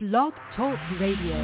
Blog Talk Radio.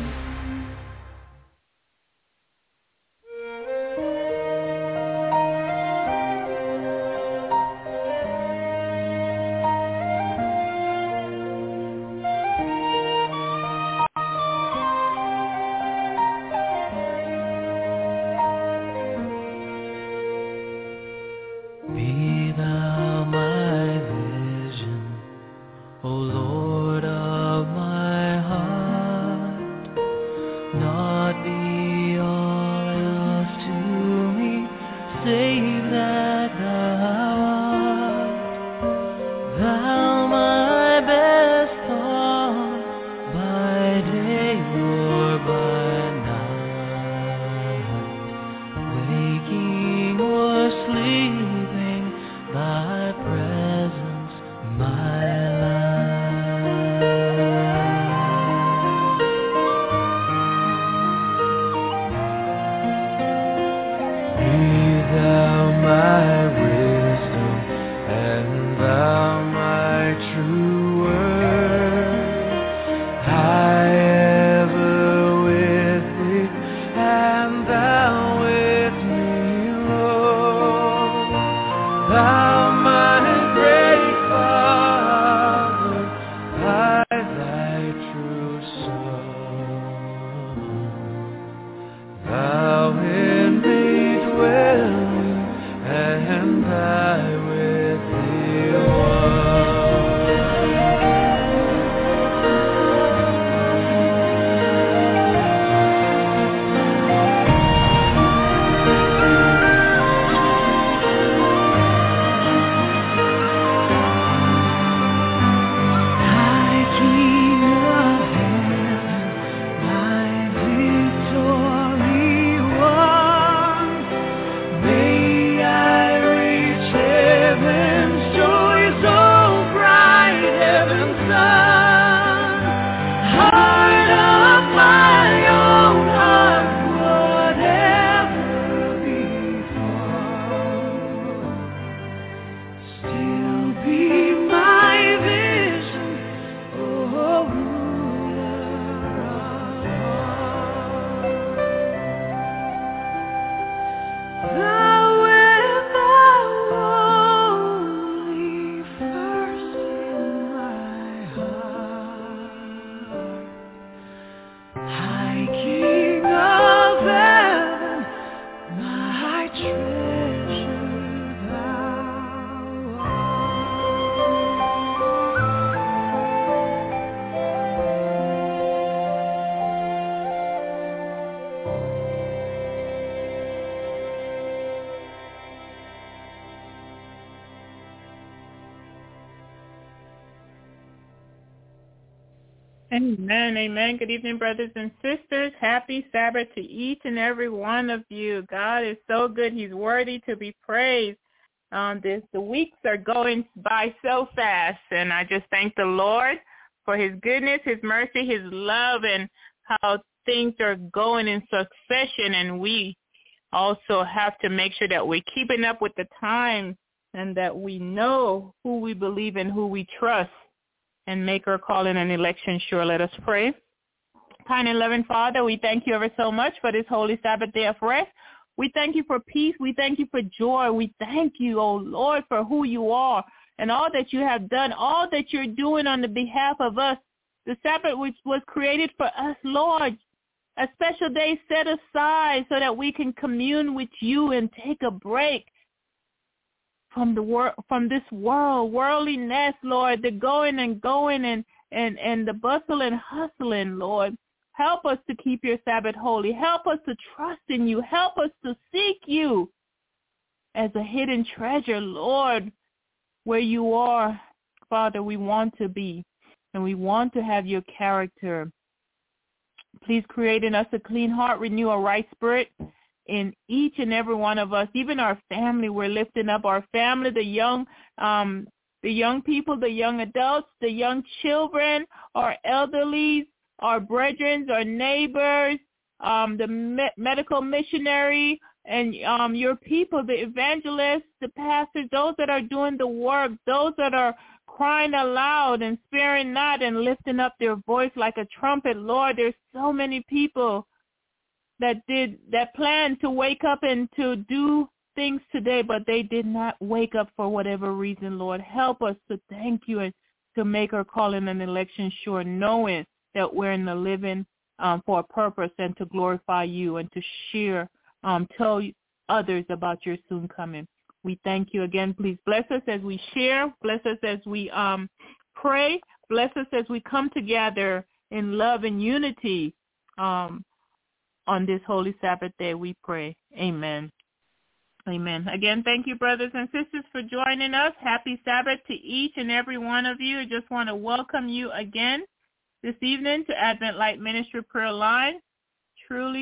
Amen, amen. Good evening, brothers and sisters. Happy Sabbath to each and every one of you. God is so good. He's worthy to be praised. The weeks are going by so fast, and I just thank the Lord for his goodness, his mercy, his love, and how things are going in succession, and we also have to make sure that we're keeping up with the time and that we know who we believe in, who we trust, and make our calling and election sure. Let us pray. Kind and loving Father, we thank you ever so much for this holy Sabbath day of rest. We thank you for peace. We thank you for joy. We thank you, oh Lord, for who you are and all that you have done, all that you're doing on the behalf of us. The Sabbath which was created for us, Lord, a special day set aside so that we can commune with you and take a break from this worldliness, Lord, the going and the bustle and hustling, Lord. Help us to keep your Sabbath holy. Help us to trust in you. Help us to seek you as a hidden treasure, Lord. Where you are, Father, we want to be, and we want to have your character. Please create in us a clean heart, renew a right spirit in each and every one of us, even our family. We're lifting up our family, the young people, the young adults, the young children, our elderlies, our brethren, our neighbors, the medical missionary, and your people, the evangelists, the pastors, those that are doing the work, those that are crying aloud and sparing not and lifting up their voice like a trumpet. Lord, there's so many people that planned to wake up and to do things today, but they did not wake up for whatever reason. Lord, help us to thank you and to make our calling and election sure, knowing that we're in the living for a purpose and to glorify you and to share, tell others about your soon coming. We thank you again. Please bless us as we share. Bless us as we pray. Bless us as we come together in love and unity on this Holy Sabbath day, we pray. Amen. Amen. Again, thank you, brothers and sisters, for joining us. Happy Sabbath to each and every one of you. I just want to welcome you again this evening to Advent Light Ministry Prayer Line. Truly,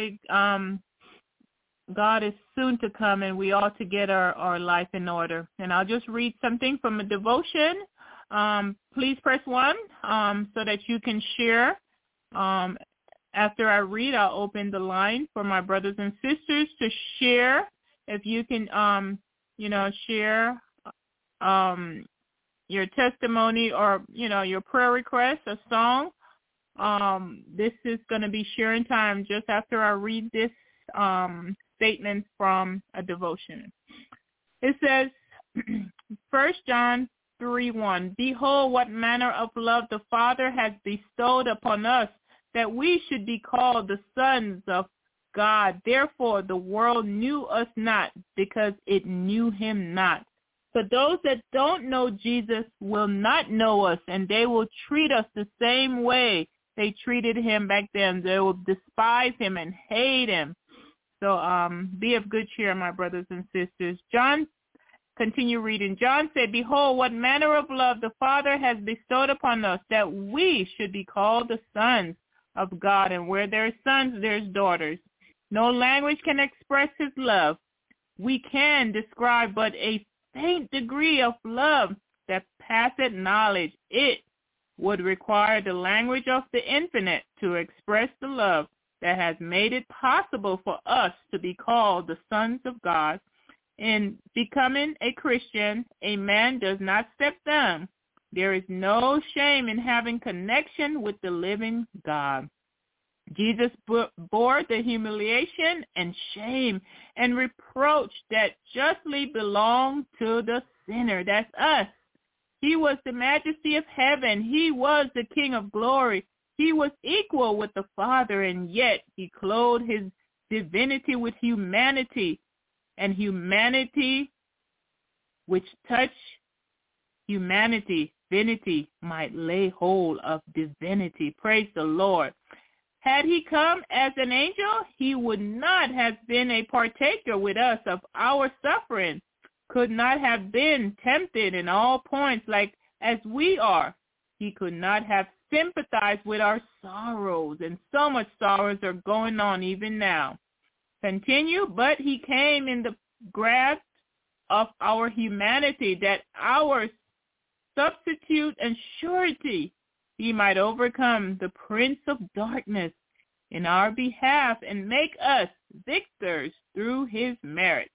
God is soon to come, and we ought to get our life in order. And I'll just read something from a devotion. Please press 1 so that you can share. After I read, I'll open the line for my brothers and sisters to share. If you can, share your testimony or, your prayer request, a song. This is going to be sharing time just after I read this statement from a devotion. It says, 1 John 3:1, Behold, what manner of love the Father has bestowed upon us, that we should be called the sons of God. Therefore, the world knew us not, because it knew him not. But those that don't know Jesus will not know us, and they will treat us the same way they treated him back then. They will despise him and hate him. So be of good cheer, my brothers and sisters. John, continue reading. John said, Behold, what manner of love the Father has bestowed upon us, that we should be called the sons of God. And where there are sons, there's daughters. No language can express his love. We can describe but a faint degree of love that passeth knowledge. It would require the language of the infinite to express the love that has made it possible for us to be called the sons of God. In becoming a Christian, a man does not step down. There is no shame in having connection with the living God. Jesus bore the humiliation and shame and reproach that justly belonged to the sinner. That's us. He was the majesty of heaven. He was the King of glory. He was equal with the Father, and yet he clothed his divinity with humanity, and humanity which touched humanity, divinity, might lay hold of divinity. Praise the Lord. Had he come as an angel, he would not have been a partaker with us of our suffering, could not have been tempted in all points like as we are. He could not have sympathized with our sorrows, and so much sorrows are going on even now. Continue, but he came in the grasp of our humanity, that our substitute and surety he might overcome the prince of darkness in our behalf and make us victors through his merit.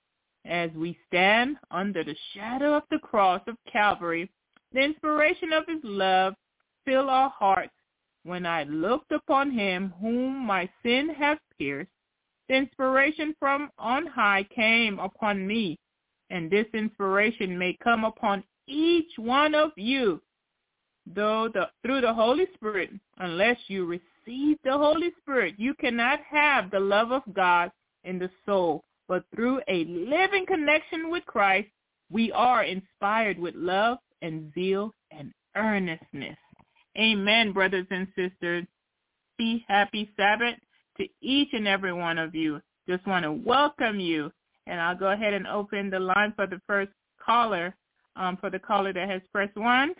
As we stand under the shadow of the cross of Calvary, the inspiration of his love fill our hearts. When I looked upon him whom my sin hath pierced, the inspiration from on high came upon me, and this inspiration may come upon each one of you, through the Holy Spirit. Unless you receive the Holy Spirit, you cannot have the love of God in the soul. But through a living connection with Christ, we are inspired with love and zeal and earnestness. Amen, brothers and sisters. Be happy Sabbath to each and every one of you. Just want to welcome you. And I'll go ahead and open the line for the first caller, for the caller that has pressed 1.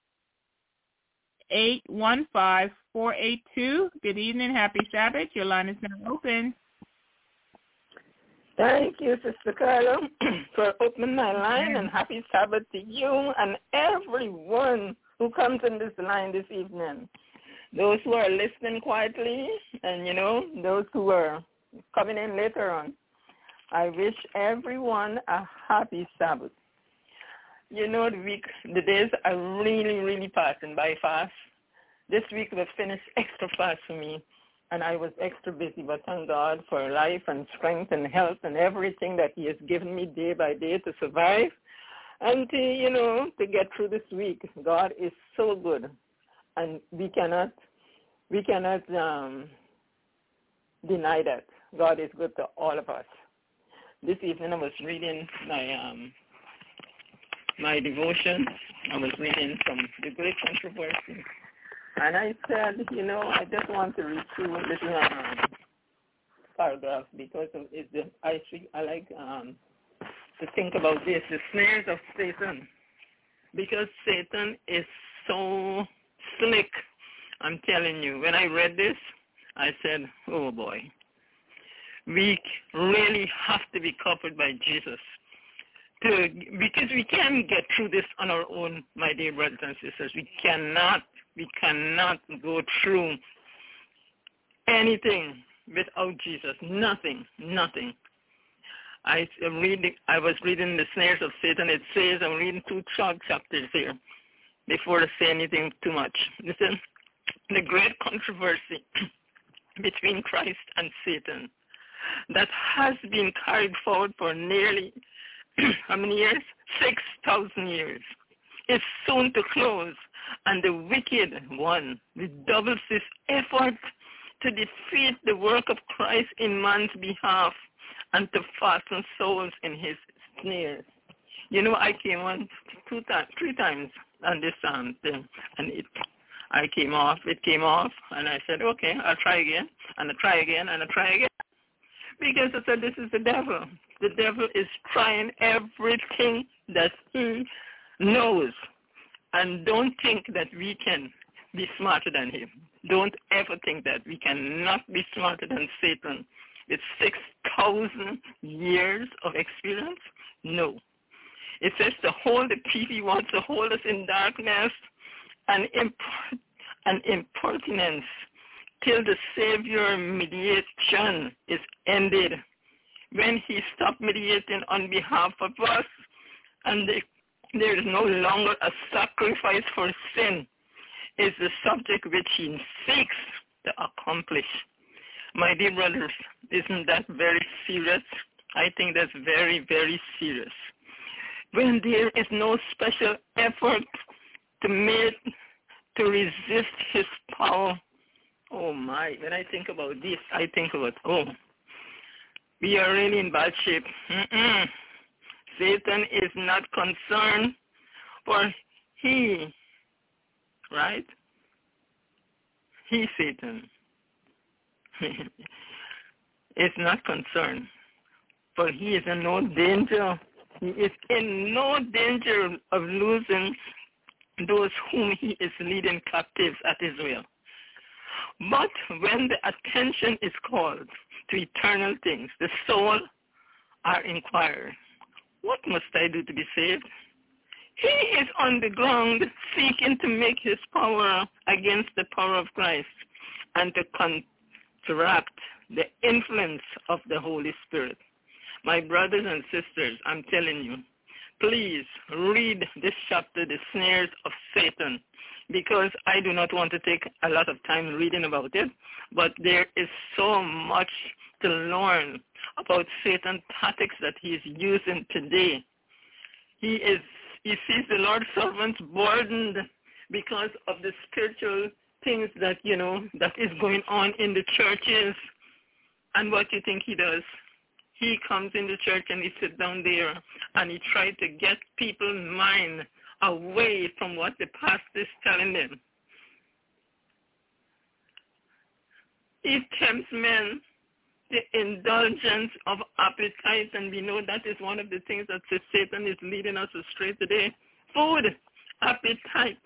815-482. Good evening. Happy Sabbath. Your line is now open. Thank you, Sister Carla, for opening my line, and happy Sabbath to you and everyone who comes in this line this evening. Those who are listening quietly and, those who are coming in later on. I wish everyone a happy Sabbath. the days are really, really passing by fast. This week was finished extra fast for me, and I was extra busy, but thank God for life and strength and health and everything that he has given me day by day to survive and to get through this week. God is so good, and we cannot deny that. God is good to all of us. This evening I was reading my devotion. I was reading from The Great Controversy. And I said, I just want to read through a little paragraph because I like to think about this, the snares of Satan. Because Satan is so slick, I'm telling you. When I read this, I said, oh boy, we really have to be covered by Jesus. Because we can't get through this on our own, my dear brothers and sisters. We cannot go through anything without Jesus. Nothing. I was reading The Snares of Satan. It says, I'm reading 2 short chapters here before I say anything too much. Listen, the great controversy between Christ and Satan that has been carried forward for nearly how many years? 6,000 years. Is soon to close, and the wicked one redoubles his effort to defeat the work of Christ in man's behalf and to fasten souls in his snares. I came on 3 times on this thing, and it came off, and I said, okay, I'll try again, and I try again, and I try again. Because I said, this is the devil. The devil is trying everything that he knows. And don't think that we can be smarter than him. Don't ever think that. We cannot be smarter than Satan. With 6,000 years of experience? No. It says to hold the peace. He wants to hold us in darkness and impertinence till the Savior mediation is ended. When he stopped mediating on behalf of us, and there is no longer a sacrifice for sin, is the subject which he seeks to accomplish. My dear brothers, isn't that very serious? I think that's very, very serious. When there is no special effort to resist his power, oh my, when I think about this, I think about, we are really in bad shape. Satan is not concerned for right? Satan is not concerned, for he is in no danger. He is in no danger of losing those whom he is leading captives at his will. But when the attention is called to eternal things, the soul are inquired, what must I do to be saved? He is on the ground seeking to make his power against the power of Christ and to counteract the influence of the Holy Spirit. My brothers and sisters, I'm telling you, please read this chapter, The Snares of Satan, because I do not want to take a lot of time reading about it, but there is so much to learn about Satan's tactics that he is using today. He sees the Lord's servants burdened because of the spiritual things that, that is going on in the churches. And what do you think he does? He comes in the church and he sits down there and he tries to get people's mind away from what the pastor is telling them. He tempts men the indulgence of appetite, and we know that is one of the things that Satan is leading us astray today. Food, appetite,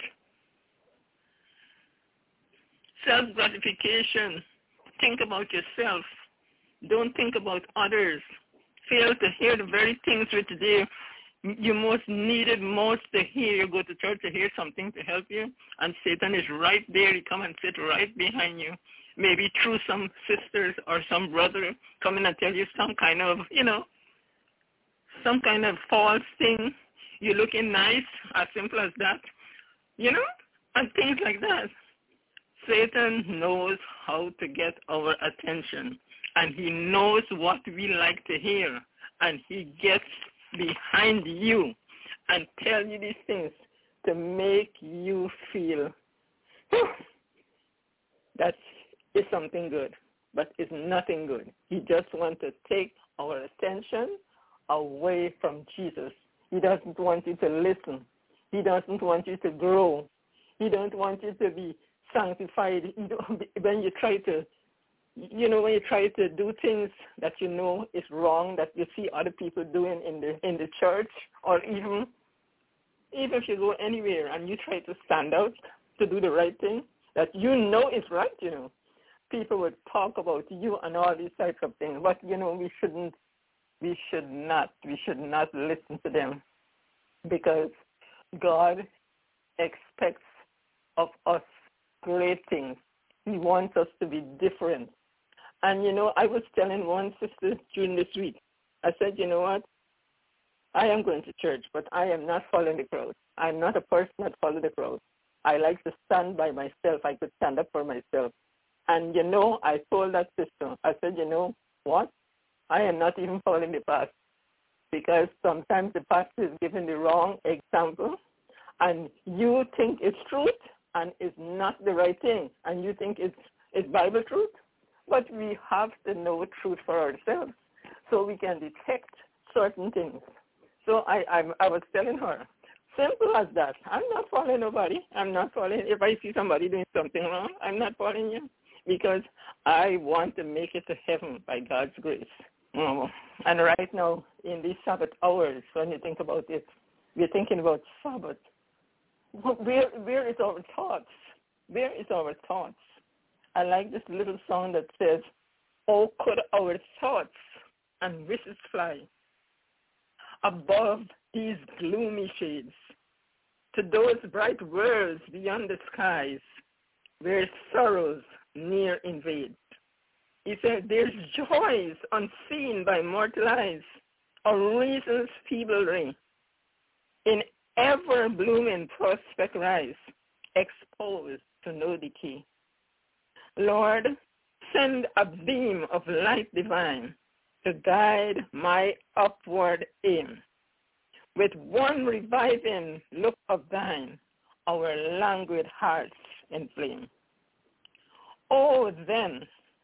self-gratification. Think about yourself. Don't think about others. Fail to hear the very things which you most needed most to hear. You go to church to hear something to help you, and Satan is right there. He come and sit right behind you. Maybe through some sisters or some brother coming and tell you some kind of, some kind of false thing. You're looking nice, as simple as that, and things like that. Satan knows how to get our attention, and he knows what we like to hear, and he gets behind you and tell you these things to make you feel that is something good, but it's nothing good. He just wants to take our attention away from Jesus. He doesn't want you to listen. He doesn't want you to grow. He doesn't want you to be sanctified. When you try to, when you try to do things that you know is wrong, that you see other people doing in the church, or even if you go anywhere and you try to stand out to do the right thing that you know is right, people would talk about you and all these types of things. But we should not listen to them, because God expects of us great things. He wants us to be different. And, I was telling one sister during this week, I said, you know what? I am going to church, but I am not following the crowd. I'm not a person that follows the crowd. I like to stand by myself. I could stand up for myself. And, I told that sister, I said, you know what? I am not even following the pastor, because sometimes the pastor is giving the wrong example, and you think it's truth and it's not the right thing, and you think it's Bible truth. But we have to know truth for ourselves so we can detect certain things. So I was telling her, simple as that. I'm not following nobody. I'm not following. If I see somebody doing something wrong, I'm not following you, because I want to make it to heaven by God's grace. And right now, in these Sabbath hours, when you think about it, we're thinking about Sabbath. Where is our thoughts? Where is our thoughts? I like this little song that says, "Oh, could our thoughts and wishes fly above these gloomy shades to those bright worlds beyond the skies where sorrows near invade." He said, "There's joys unseen by mortal eyes, or reason's feeble ray. In ever-blooming prospect rise, exposed to no decay. Lord, send a beam of light divine to guide my upward aim. With one reviving look of thine, our languid hearts inflame. Oh, then,"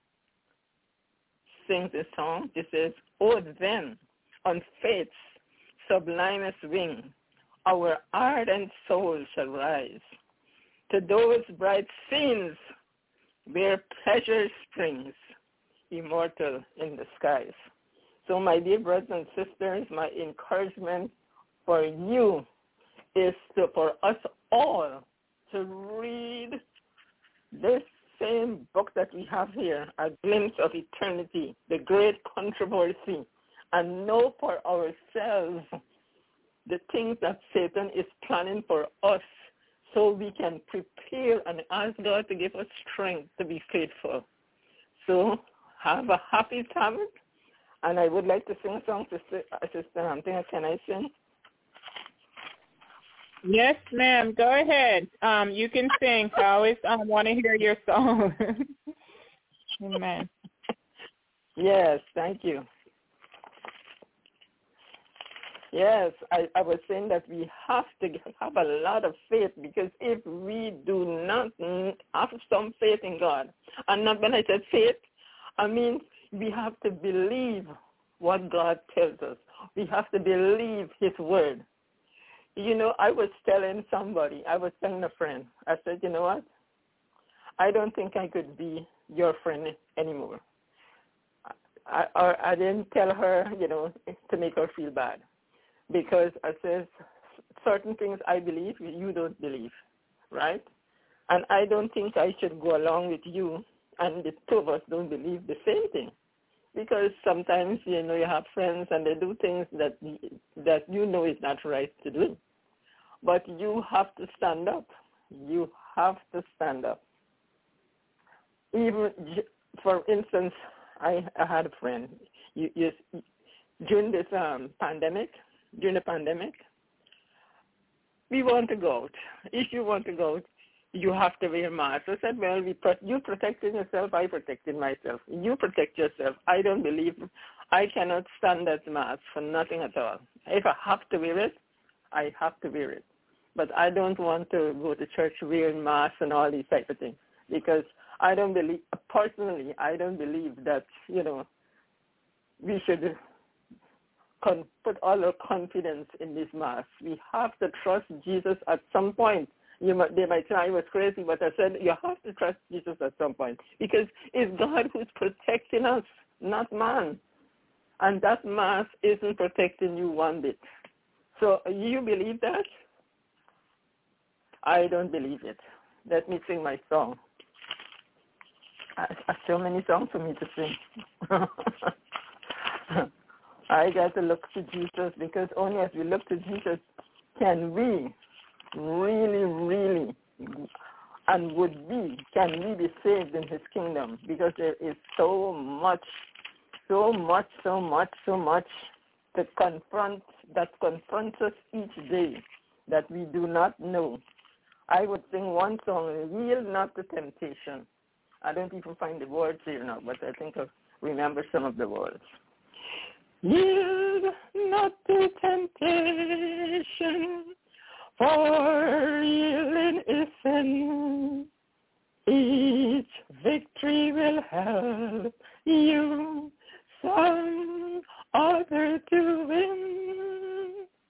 sings the song, it says, "Oh, then, on faith's sublimest wing, our ardent soul shall rise to those bright scenes where pleasure springs, immortal in the skies." So, my dear brothers and sisters, my encouragement for you is for us all to read this same book that we have here, A Glimpse of Eternity, The Great Controversy, and know for ourselves the things that Satan is planning for us, so we can prepare and ask God to give us strength to be faithful. So have a happy Sabbath. And I would like to sing a song, Sister Anthony. Can I sing? Yes, ma'am. Go ahead. You can sing. I always want to hear your song. Amen. Yes, thank you. Yes, I was saying that we have to have a lot of faith, because if we do not have some faith in God, and not when I said faith, I mean we have to believe what God tells us. We have to believe his word. I was telling a friend, I said, you know what? I don't think I could be your friend anymore. I didn't tell her, to make her feel bad. Because I says certain things I believe you don't believe, right? And I don't think I should go along with you and the two of us don't believe the same thing. Because sometimes, you have friends and they do things that is not right to do. But you have to stand up. You have to stand up. Even, for instance, I had a friend. During the pandemic, we want to go out. If you want to go out, you have to wear masks. I said, well, you protected yourself, I protected myself. You protect yourself. I don't believe, I cannot stand that mask for nothing at all. If I have to wear it, I have to wear it. But I don't want to go to church wearing masks and all these type of things, because I don't believe, personally, I don't believe that, we should put all our confidence in this mask. We have to trust Jesus at some point. They might say I was crazy, but I said you have to trust Jesus at some point, because it's God who's protecting us, not man. And that mask isn't protecting you one bit. So you believe that? I don't believe it. Let me sing my song. I have so many songs for me to sing. I got to look to Jesus, because only as we look to Jesus can we really, really, and can we be saved in his kingdom, because there is so much that confronts us each day that we do not know. I would sing one song, Yield Not to Temptation. I don't even find the words here now, but I think I remember some of the words. Yield not to temptation, for yielding is sin. Each victory will help you some other to win.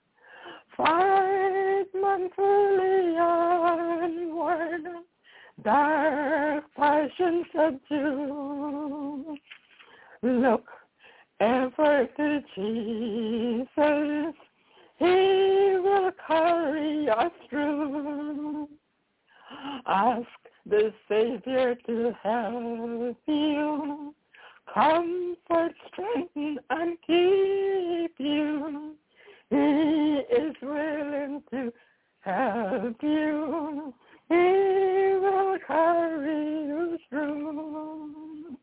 Fight manfully onward, dark passion subdue. Look ever to Jesus, he will carry us through. Ask the Savior to help you, comfort, strengthen, and keep you. He is willing to help you. He will carry you through.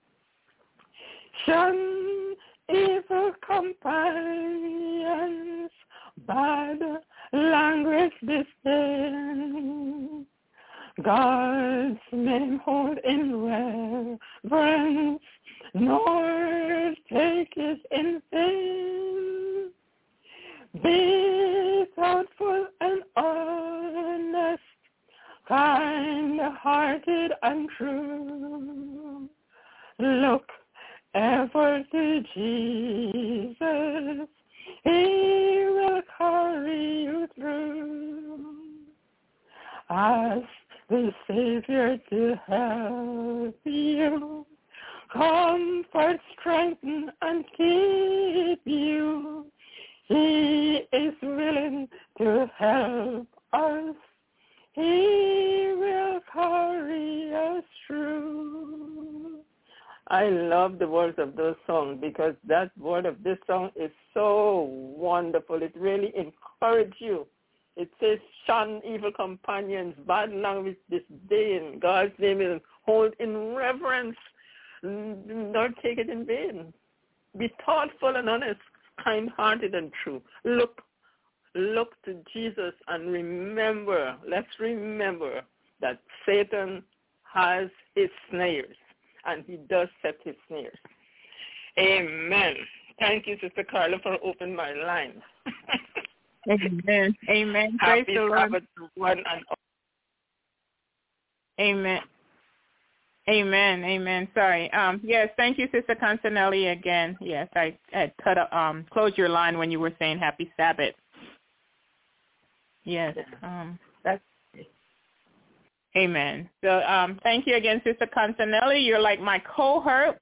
Shun evil companions, bad language disdain. God's name hold in reverence, nor take it in vain. Be thoughtful and honest, kind-hearted and true. Look ever to Jesus, he will carry you through. Ask the Savior to help you, comfort, strengthen, and keep you. He is willing to help us. He will carry us through. I love the words of those songs, because that word of this song is so wonderful. It really encourages you. It says, shun evil companions, bad language disdain. God's name is hold in reverence. Don't take it in vain. Be thoughtful and honest, kind-hearted and true. Look to Jesus and remember, let's remember that Satan has his snares, and he does set his snares. Amen. Thank you, Sister Carla, for opening my line. Amen. Amen. Happy Praise the Lord. Sabbath to one and all. Amen. Amen. Amen. Sorry. Yes, thank you, Sister Constanelli, again. Yes, I had closed your line when you were saying Happy Sabbath. Yes. That's Amen. So thank you again, Sister Constanelli. You're like my co-host.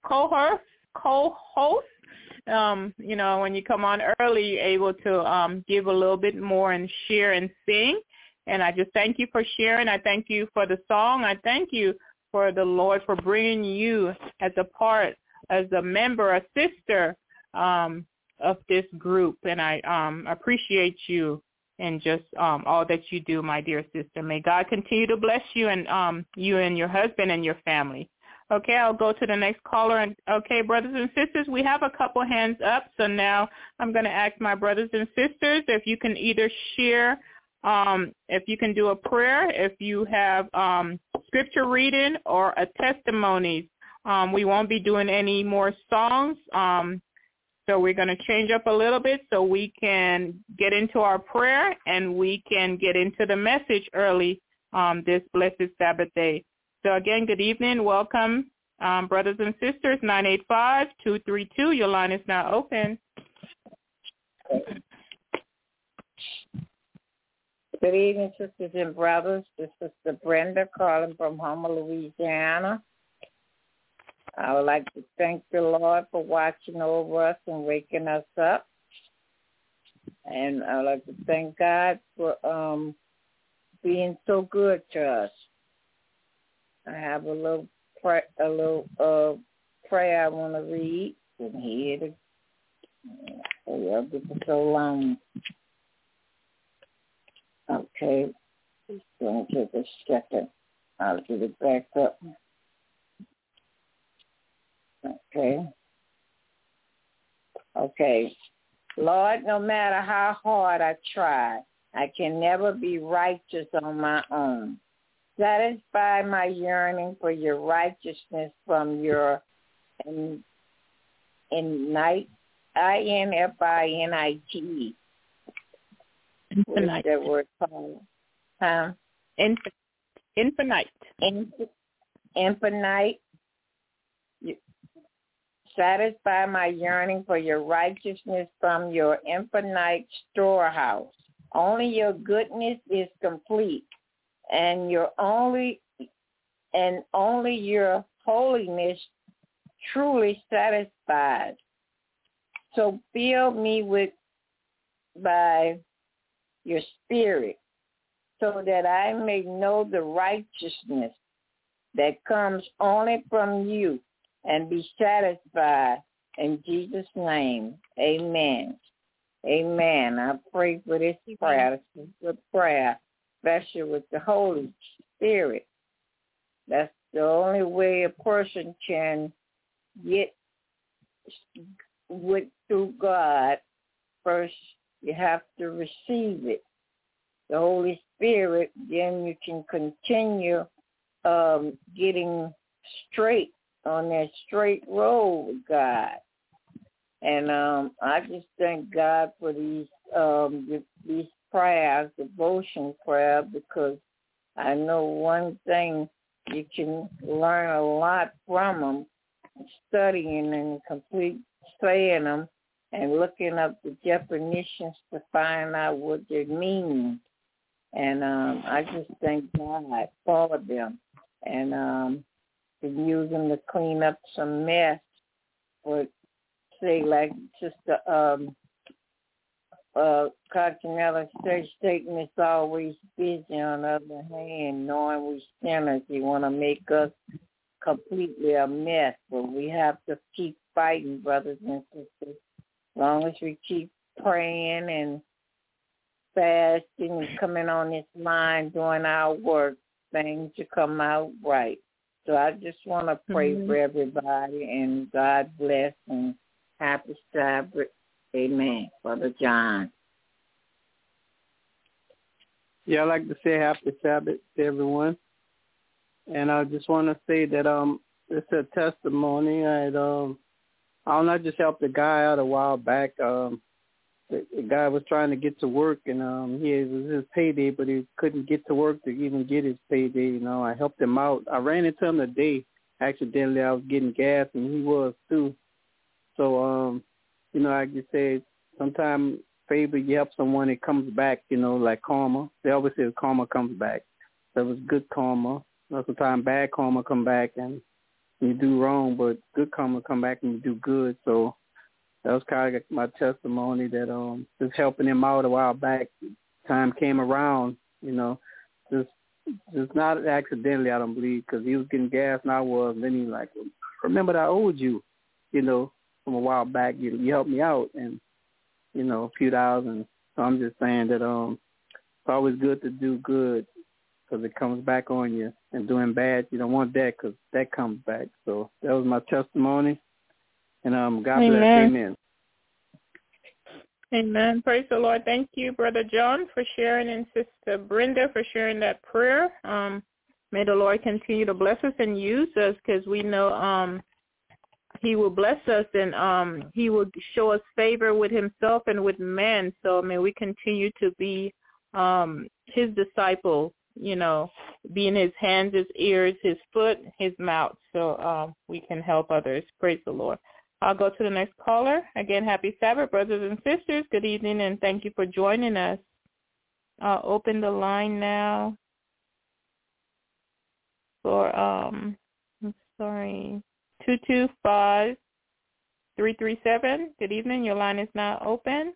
When you come on early, you're able to give a little bit more and share and sing. And I just thank you for sharing. I thank you for the song. I thank you for the Lord for bringing you as a member, a sister of this group. And I appreciate you and just all that you do, my dear sister. May God continue to bless you and you and your husband and your family. Okay, I'll go to the next caller. And okay, brothers and sisters, we have a couple hands up. So now I'm going to ask my brothers and sisters if you can either share if you can do a prayer, if you have scripture reading or a testimony. We won't be doing any more songs, so we're going to change up a little bit so we can get into our prayer and we can get into the message early this blessed Sabbath day. So again, good evening. Welcome, brothers and sisters. 985-232. Your line is now open. Good evening, sisters and brothers. This is Sister Brenda calling from Homer, Louisiana. I would like to thank the Lord for watching over us and waking us up. And I would like to thank God for being so good to us. I have a little prayer I want to read. And here I've been for so long. Okay, it's going to take a second. I'll get it back up. Okay. Lord, no matter how hard I try, I can never be righteous on my own. Satisfy my yearning for your righteousness from your infinite. What's that word called? Huh? Infinite. Infinite. Satisfy my yearning for your righteousness from your infinite storehouse. Only your goodness is complete, and only your holiness truly satisfies. So fill me by your spirit, so that I may know the righteousness that comes only from you, and be satisfied in Jesus' name. Amen. Amen. I pray for this prayer. This is a prayer, especially with the Holy Spirit. That's the only way a person can get through God. First, you have to receive it, the Holy Spirit. Then you can continue getting straight on that straight road with God. And I just thank God for these prayers, devotion prayer, because I know one thing, you can learn a lot from them, studying and saying them and looking up the definitions to find out what they mean. And I just thank God for them. And to use them to clean up some mess, or say like Sister Continental Satan is always busy. On the other hand, knowing we sinners, he want to make us completely a mess, but we have to keep fighting, brothers and sisters. As long as we keep praying and fasting and coming on this line doing our work, things will come out right. So I just want to pray for everybody, and God bless and happy Sabbath. Amen. Brother John. Yeah, I'd like to say happy Sabbath to everyone. And I just want to say that it's a testimony. I just helped a guy out a while back. The guy was trying to get to work, and it was his payday, but he couldn't get to work to even get his payday. I helped him out. I ran into him today. Accidentally, I was getting gas, and he was too. So, I just say sometimes favor, you help someone, it comes back, like karma. They always say karma comes back. So it was good karma. Sometimes bad karma come back, and you do wrong, but good karma come back and you do good. So that was kind of my testimony, that just helping him out a while back. Time came around, just not accidentally, I don't believe, because he was getting gas and I was. And then he like, remember that I owed you, from a while back. You helped me out, and a few dollars. And so I'm just saying that it's always good to do good, because it comes back on you. And doing bad, you don't want that, because that comes back. So that was my testimony. And God bless. Amen. Amen. Praise the Lord. Thank you, Brother John, for sharing, and Sister Brenda for sharing that prayer. May the Lord continue to bless us and use us, because we know he will bless us, and he will show us favor with himself and with men. So may we continue to be his disciple, being his hands, his ears, his foot, his mouth, so we can help others. Praise the Lord. I'll go to the next caller. Again, happy Sabbath, brothers and sisters. Good evening, and thank you for joining us. I'll open the line now for, 225-337. Good evening. Your line is now open.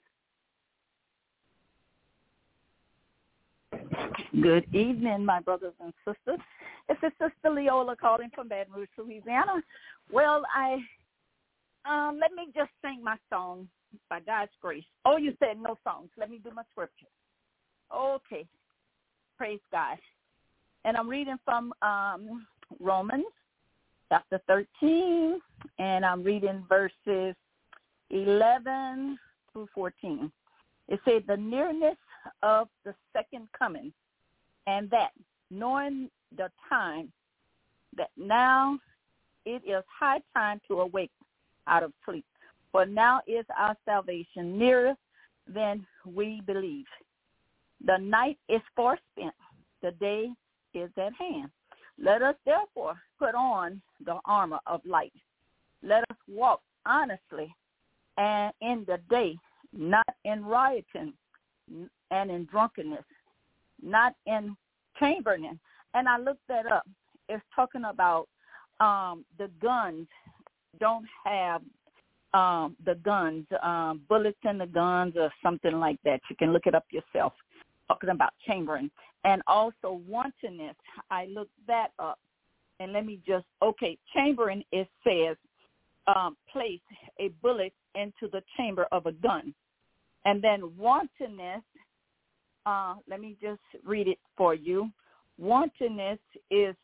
Good evening, my brothers and sisters. This is Sister Leola calling from Baton Rouge, Louisiana. Well, let me just sing my song, By God's Grace. Oh, you said no songs. Let me do my scripture. Okay. Praise God. And I'm reading from Romans chapter 13, and I'm reading verses 11 through 14. It said, the nearness of the second coming, and that, knowing the time, that now it is high time to awake out of sleep. For now is our salvation nearer than we believe. The night is far spent. The day is at hand. Let us therefore put on the armor of light. Let us walk honestly and in the day, not in rioting and in drunkenness, not in chambering. And I looked that up. It's talking about the guns don't have the guns, bullets in the guns or something like that. You can look it up yourself, talking about chambering. And also wantonness, I looked that up. And let me just, chambering, it says place a bullet into the chamber of a gun. And then wantonness, let me just read it for you. Wantonness is,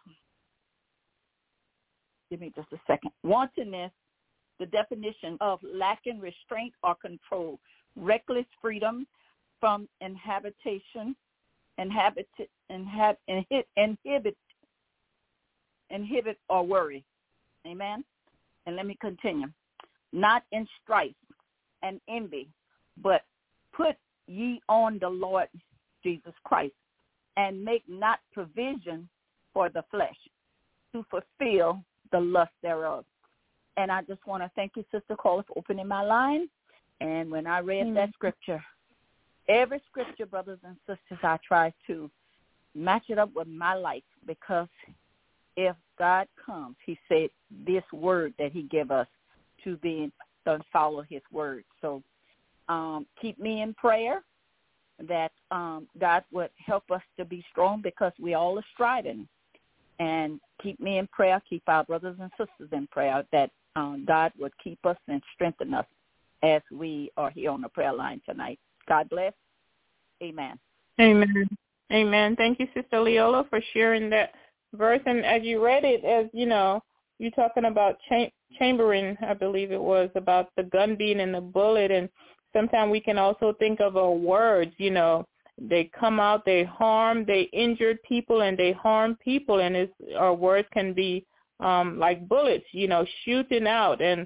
give me just a second. Wantonness, the definition of lacking restraint or control, reckless freedom from inhibit or worry. Amen. And let me continue. Not in strife and envy, but put ye on the Lord Jesus Christ, and make not provision for the flesh to fulfill the lust thereof. And I just want to thank you, Sister Cole, for opening my line. And when I read that scripture, every scripture, brothers and sisters, I try to match it up with my life, because if God comes, he said this word that he gave us to be and follow his word. So keep me in prayer that God would help us to be strong, because we all are striving. And keep me in prayer, keep our brothers and sisters in prayer, that God would keep us and strengthen us as we are here on the prayer line tonight. God bless. Amen. Amen. Amen. Thank you, Sister Leola, for sharing that verse. And as you read it, as you're talking about chambering, I believe it was, about the gun being in the bullet. And sometimes we can also think of our words, they come out, they harm, they injured people, and they harm people. And our words can be like bullets, shooting out. And,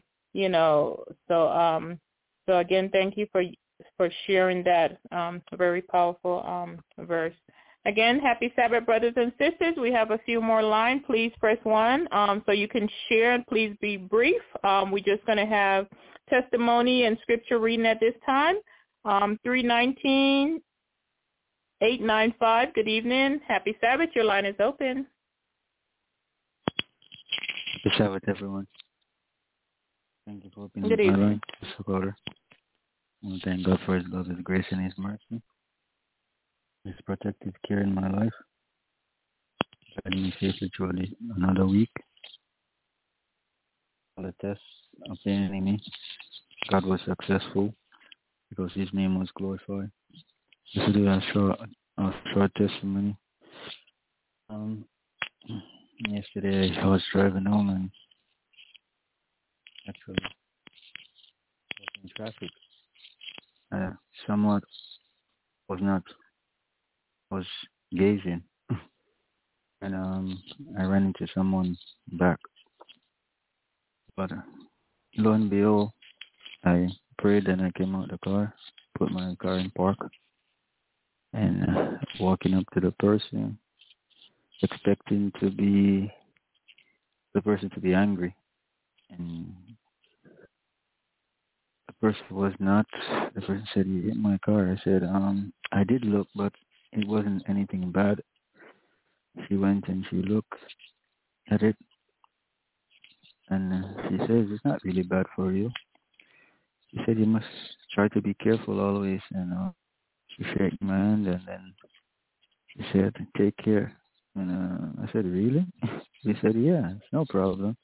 so again, thank you for sharing that very powerful verse. Again, happy Sabbath, brothers and sisters. We have a few more lines. Please press 1 so you can share, and please be brief. We're just going to have testimony and scripture reading at this time. 319-895, good evening. Happy Sabbath. Your line is open. Happy Sabbath, everyone. Thank you for opening my line, Sister Carter. I want to thank God for his love, his grace, and his mercy. His protective care in my life, guiding me safely through another week. All the tests of the enemy, God was successful because his name was glorified. This is a short testimony. Yesterday I was driving home and actually was in traffic. somewhat was gazing, and I ran into someone back. But lo and behold, I prayed and I came out the car, put my car in park, and walking up to the person, expecting the person to be angry, and the person was not. The person said, "You hit my car." I said, I did look, but it wasn't anything bad." She went and she looked at it, and she says, "It's not really bad for you." She said, "You must try to be careful always." And she shook my hand, and then she said, "Take care." And I said, "Really?" She said, "Yeah, it's no problem."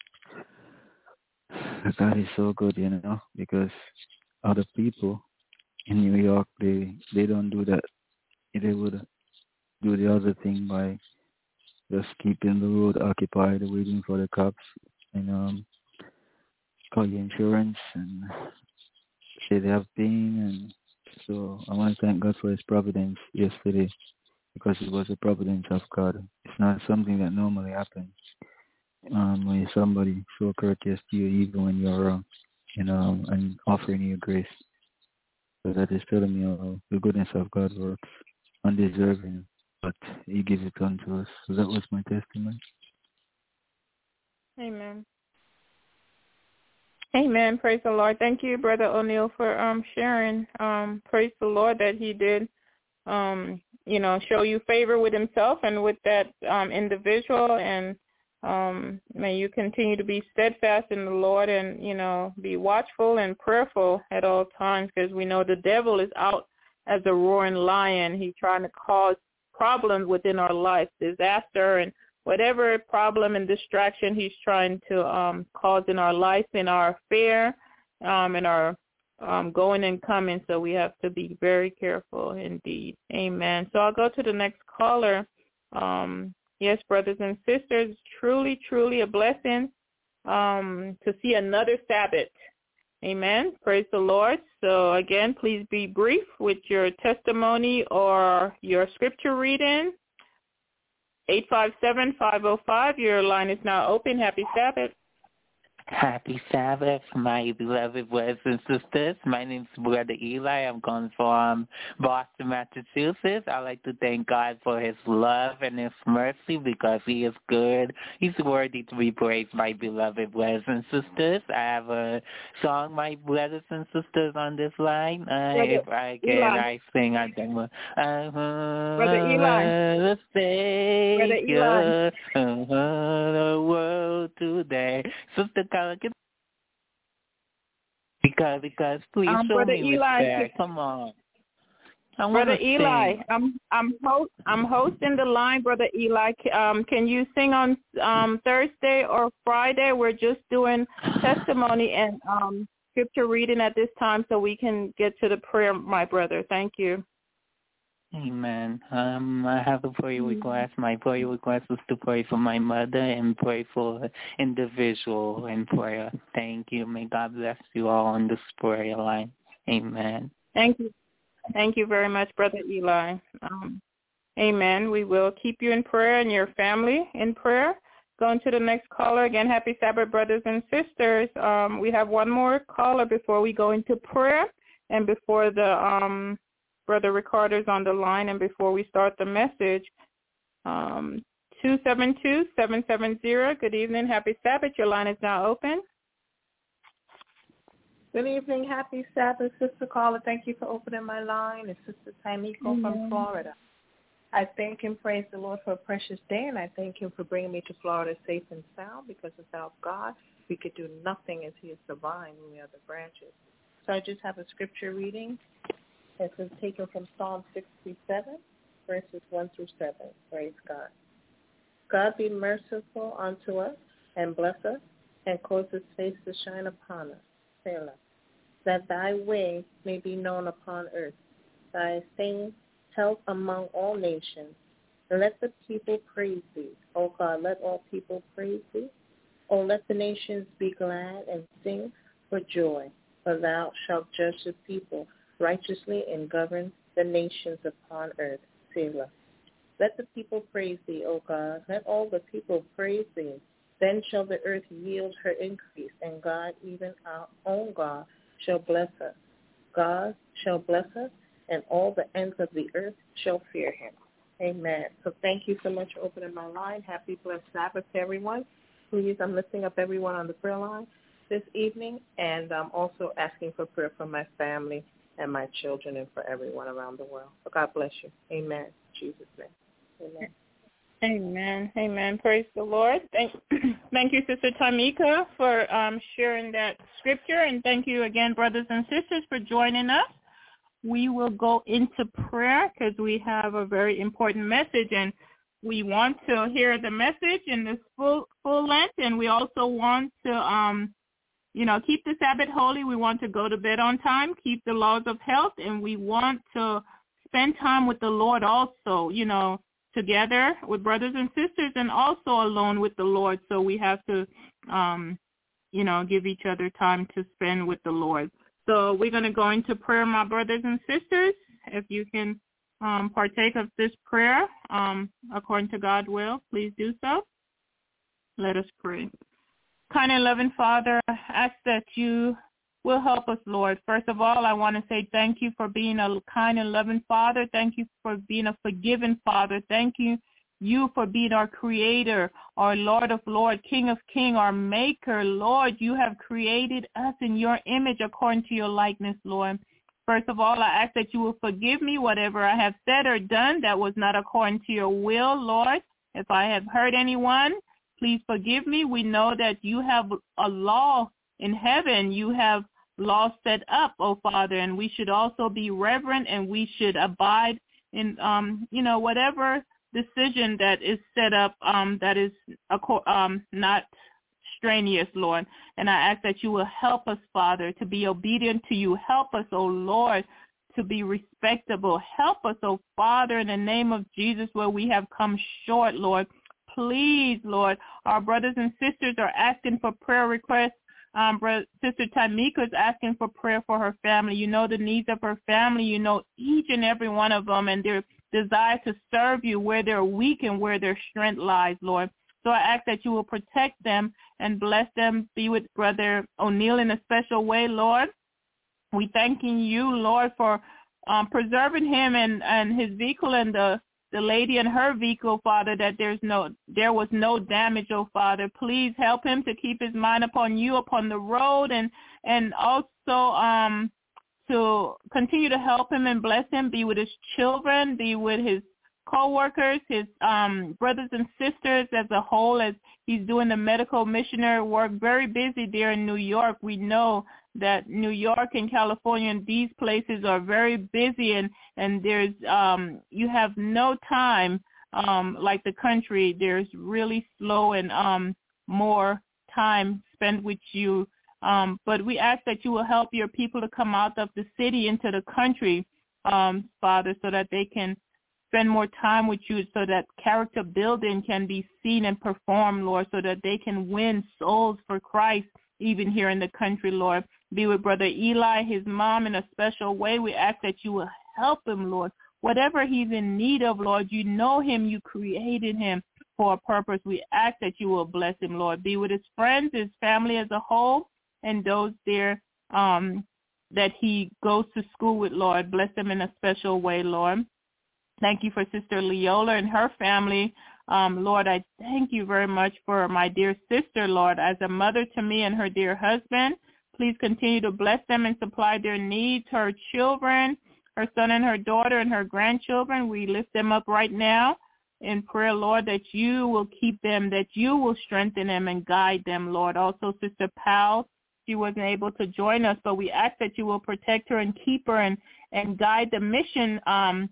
God is so good, because other people in New York, they don't do that. They would do the other thing by just keeping the road occupied, waiting for the cops, and call your insurance and say they have pain. And so I want to thank God for His providence yesterday, because it was a providence of God. It's not something that normally happens when somebody so courteous to you, even when you're wrong, and offering you grace. So that is telling me how the goodness of God works, undeserving, but He gives it unto us. So that was my testimony. Amen. Amen. Praise the Lord. Thank you, Brother O'Neill, for sharing. Praise the Lord that He did, show you favor with Himself and with that individual, and may you continue to be steadfast in the Lord and, be watchful and prayerful at all times, because we know the devil is out as a roaring lion. He's trying to cause problems within our life, disaster, and whatever problem and distraction he's trying to cause in our life, in our affair, in our going and coming. So we have to be very careful indeed. Amen. So I'll go to the next caller. Yes, brothers and sisters, truly, truly a blessing to see another Sabbath. Amen. Praise the Lord. So again, please be brief with your testimony or your scripture reading. 857-505, your line is now open. Happy Sabbath. Happy Sabbath, my beloved brothers and sisters. My name is Brother Eli. I'm calling from Boston, Massachusetts. I'd like to thank God for His love and His mercy, because He is good. He's worthy to be praised, my beloved brothers and sisters. I have a song, my brothers and sisters, on this line. If I can, Eli. I sing. I think. Brother Eli. Brother Eli. The world today. Sister, because please show Brother me Eli, respect. Come on. Brother Eli, I'm hosting the line, Brother Eli. Can you sing on Thursday or Friday? We're just doing testimony and scripture reading at this time, so we can get to the prayer, my brother. Thank you. Amen. I have a prayer request. My prayer request is to pray for my mother and pray for individual in prayer. Thank you. May God bless you all on this prayer line. Amen. Thank you. Thank you very much, Brother Eli. Amen. We will keep you in prayer and your family in prayer. Going to the next caller. Again, happy Sabbath, brothers and sisters. We have one more caller before we go into prayer and before the Brother Ricardo's on the line, and before we start the message, 272-770. Good evening. Happy Sabbath. Your line is now open. Good evening. Happy Sabbath, Sister Carla. Thank you for opening my line. It's Sister Taimiko from Florida. I thank and praise the Lord for a precious day, and I thank Him for bringing me to Florida safe and sound, because without God, we could do nothing, as He is the vine and we are the branches. So I just have a scripture reading. This is taken from Psalm 67, verses 1 through 7. Praise God. God be merciful unto us and bless us and cause His face to shine upon us, Selah, that thy way may be known upon earth, thy fame held among all nations. Let the people praise thee. O God, let all people praise thee. O let the nations be glad and sing for joy, for thou shalt judge the people righteously and govern the nations upon earth. Selah. Let the people praise thee, O God. Let all the people praise thee. Then shall the earth yield her increase, and God, even our own God, shall bless us. God shall bless us, and all the ends of the earth shall fear him. Amen. So thank you so much for opening my line. Happy blessed Sabbath to everyone. Please, I'm lifting up everyone on the prayer line this evening, and I'm also asking for prayer for my family and my children and for everyone around the world. So God bless you. Amen. In Jesus' name. Amen. Amen. Amen. Praise the Lord. Thank you, Sister Tamika, for sharing that scripture, and thank you again, brothers and sisters, for joining us. We will go into prayer because we have a very important message, and we want to hear the message in this full length, and we also want to, keep the Sabbath holy. We want to go to bed on time, keep the laws of health, and we want to spend time with the Lord also, together with brothers and sisters, and also alone with the Lord. So we have to, give each other time to spend with the Lord. So we're going to go into prayer, my brothers and sisters. If you can partake of this prayer according to God's will, please do so. Let us pray. Kind and loving Father, I ask that you will help us, Lord. First of all, I want to say thank you for being a kind and loving Father. Thank you for being a forgiving Father. Thank you for being our Creator, our Lord of Lords, King of Kings, our Maker. Lord, you have created us in your image according to your likeness, Lord. First of all, I ask that you will forgive me whatever I have said or done that was not according to your will, Lord. If I have hurt anyone, please forgive me. We know that you have a law in heaven. You have laws set up, oh Father, and we should also be reverent, and we should abide in, whatever decision that is set up that is not strenuous, Lord. And I ask that you will help us, Father, to be obedient to you. Help us, oh Lord, to be respectable. Help us, oh Father, in the name of Jesus, where we have come short, Lord. Please, Lord, our brothers and sisters are asking for prayer requests. Sister Tamika is asking for prayer for her family. You know the needs of her family. You know each and every one of them and their desire to serve you, where they're weak and where their strength lies, Lord. So I ask that you will protect them and bless them. Be with Brother O'Neill in a special way, Lord. We thanking you, Lord, for preserving him and his vehicle and the lady in her vehicle, Father, that there was no damage, oh Father. Please help him to keep his mind upon you, upon the road, and also to continue to help him and bless him, be with his children, be with his co-workers, his brothers and sisters as a whole, as he's doing the medical missionary work, very busy there in New York. We know that New York and California and these places are very busy, and there's you have no time like the country. There's really slow and more time spent with you. But we ask that you will help your people to come out of the city into the country, Father, so that they can spend more time with you, so that character building can be seen and performed, Lord, so that they can win souls for Christ even here in the country, Lord. Be with Brother Eli, his mom, in a special way. We ask that you will help him, Lord. Whatever he's in need of, Lord, you know him. You created him for a purpose. We ask that you will bless him, Lord. Be with his friends, his family as a whole, and those there that he goes to school with, Lord. Bless them in a special way, Lord. Thank you for Sister Leola and her family. Lord, I thank you very much for my dear sister, Lord, as a mother to me and her dear husband. Please continue to bless them and supply their needs, her children, her son and her daughter and her grandchildren. We lift them up right now in prayer, Lord, that you will keep them, that you will strengthen them and guide them, Lord. Also, Sister Powell, she wasn't able to join us, but we ask that you will protect her and keep her and guide the mission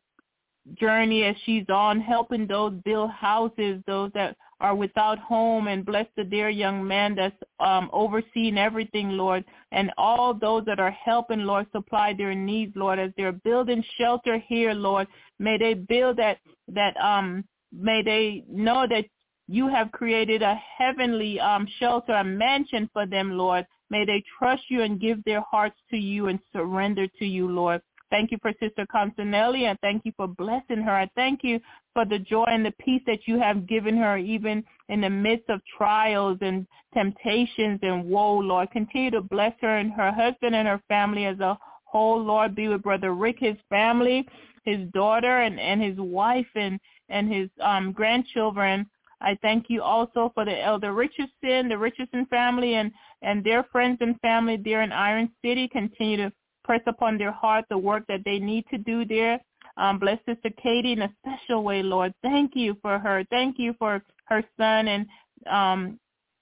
journey as she's on, helping those build houses, those that are without home, and bless the dear young man that's overseeing everything, Lord, and all those that are helping, Lord, supply their needs, Lord, as they're building shelter here, Lord. May they build that may they know that you have created a heavenly shelter, a mansion for them, Lord. May they trust you and give their hearts to you and surrender to you, Lord. Thank you for Sister Constanelli. I thank you for blessing her. I thank you for the joy and the peace that you have given her even in the midst of trials and temptations and woe, Lord. Continue to bless her and her husband and her family as a whole, Lord. Be with Brother Rick, his family, his daughter and his wife and his grandchildren. I thank you also for the Elder Richardson, the Richardson family, and their friends and family there in Iron City. Continue to press upon their heart the work that they need to do there. Bless Sister Katie in a special way, Lord. Thank you for her. Thank you for her son and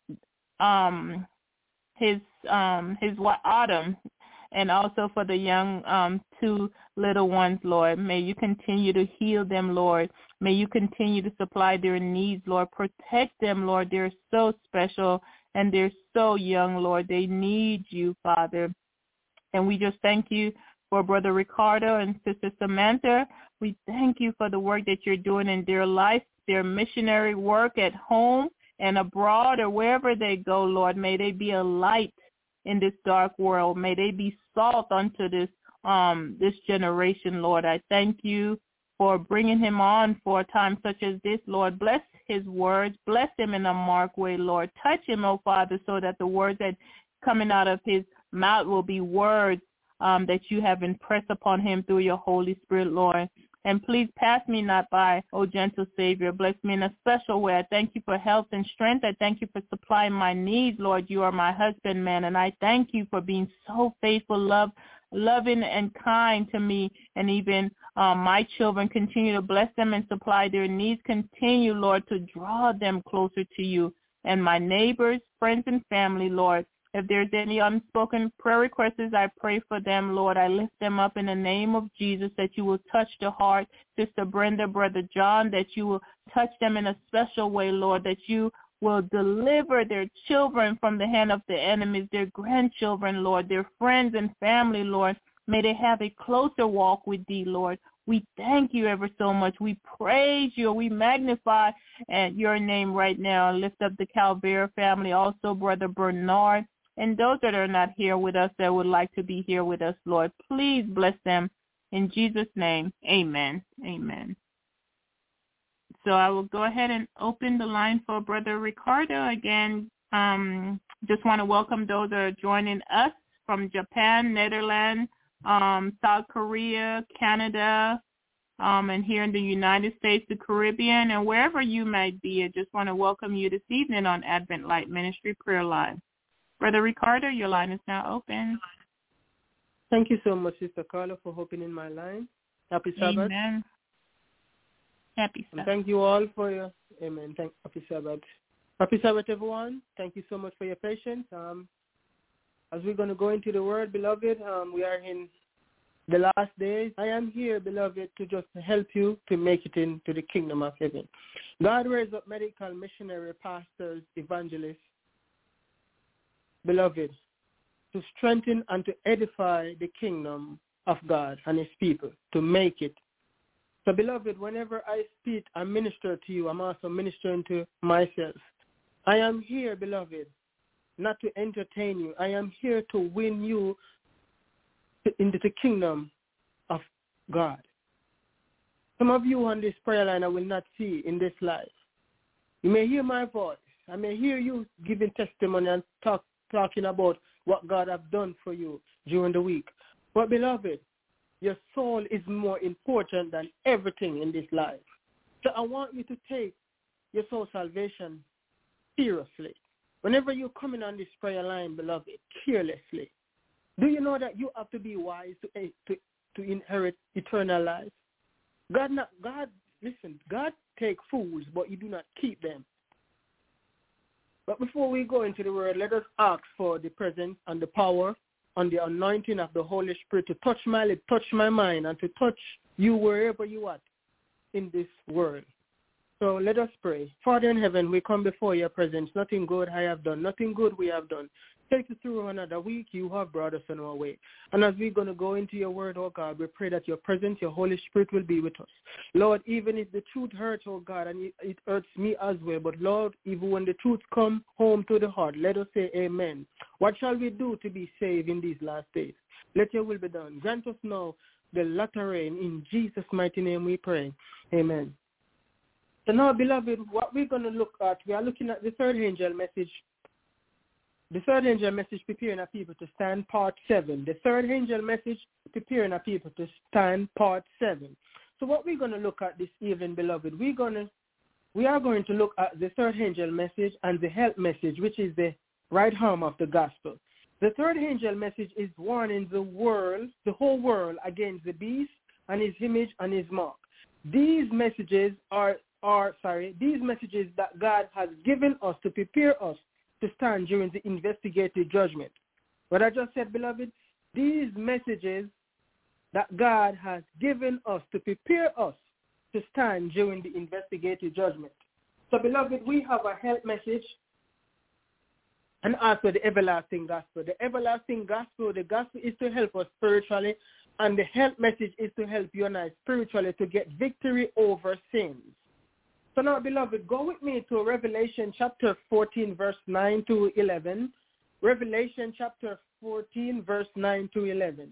his wife Autumn, and also for the young two little ones, Lord. May you continue to heal them, Lord. May you continue to supply their needs, Lord. Protect them, Lord. They're so special and they're so young, Lord. They need you, Father. And we just thank you for Brother Ricardo and Sister Samantha. We thank you for the work that you're doing in their life, their missionary work at home and abroad or wherever they go, Lord. May they be a light in this dark world. May they be salt unto this generation, Lord. I thank you for bringing him on for a time such as this, Lord. Bless his words. Bless him in a marked way, Lord. Touch him, oh Father, so that the words that coming out of his mouth will be words that you have impressed upon him through your Holy Spirit, Lord. And please pass me not by, O gentle Savior. Bless me in a special way. I thank you for health and strength. I thank you for supplying my needs, Lord. You are my husbandman, and I thank you for being so faithful, loving and kind to me, and even my children. Continue to bless them and supply their needs. Continue, Lord, to draw them closer to you. And my neighbors, friends, and family, Lord. If there's any unspoken prayer requests, I pray for them, Lord. I lift them up in the name of Jesus, that you will touch the heart, Sister Brenda, Brother John, that you will touch them in a special way, Lord, that you will deliver their children from the hand of the enemies, their grandchildren, Lord, their friends and family, Lord. May they have a closer walk with thee, Lord. We thank you ever so much. We praise you. We magnify your name right now. Lift up the Calvera family, also Brother Bernard. And those that are not here with us that would like to be here with us, Lord, please bless them. In Jesus' name, amen. Amen. So I will go ahead and open the line for Brother Ricardo. Again, just want to welcome those that are joining us from Japan, Netherlands, South Korea, Canada, and here in the United States, the Caribbean, and wherever you might be. I just want to welcome you this evening on Advent Light Ministry Prayer Line. Brother Ricardo, your line is now open. Thank you so much, Sister Carla, for opening my line. Happy Sabbath. Amen. Happy Sabbath. And thank you all for your, amen. Happy Sabbath. Happy Sabbath, everyone. Thank you so much for your patience. As we're going to go into the Word, beloved, we are in the last days. I am here, beloved, to just help you to make it into the kingdom of heaven. God raised up medical, missionary, pastors, evangelists, beloved, to strengthen and to edify the kingdom of God and his people, to make it. So, beloved, whenever I speak and minister to you, I'm also ministering to myself. I am here, beloved, not to entertain you. I am here to win you into the kingdom of God. Some of you on this prayer line I will not see in this life. You may hear my voice. I may hear you giving testimony and talking about what God has done for you during the week. But, beloved, your soul is more important than everything in this life. So I want you to take your soul salvation seriously. Whenever you come in on this prayer line, beloved, carelessly, do you know that you have to be wise to inherit eternal life? God take fools, but you do not keep them. But before we go into the Word, let us ask for the presence and the power and the anointing of the Holy Spirit to touch my lips, touch my mind, and to touch you wherever you are in this world. So let us pray. Father in heaven, we come before your presence. Nothing good I have done, nothing good we have done. Take us through another week. You have brought us on our way. And as we're going to go into your word, oh God, we pray that your presence, your Holy Spirit will be with us. Lord, even if the truth hurts, oh God, and it hurts me as well, but Lord, even when the truth comes home to the heart, let us say amen. What shall we do to be saved in these last days? Let your will be done. Grant us now the latter rain. In Jesus' mighty name we pray. Amen. So now, beloved, what we're going to look at, we are looking at the third angel message. The third angel message, preparing a people to stand, part 7. The third angel message, preparing a people to stand, part 7. So what we're going to look at this evening, beloved, we are going to look at the third angel message and the help message, which is the right arm of the gospel. The third angel message is warning the whole world against the beast and his image and his mark. These messages these messages that God has given us to prepare us to stand during the investigative judgment. What I just said, beloved, these messages that God has given us to prepare us to stand during the investigative judgment. So, beloved, we have a help message and also the everlasting gospel. The everlasting gospel, the gospel is to help us spiritually, and the help message is to help you and I spiritually to get victory over sins. So now, beloved, go with me to Revelation chapter 14, verse 9 to 11. Revelation chapter 14, verse 9 to 11.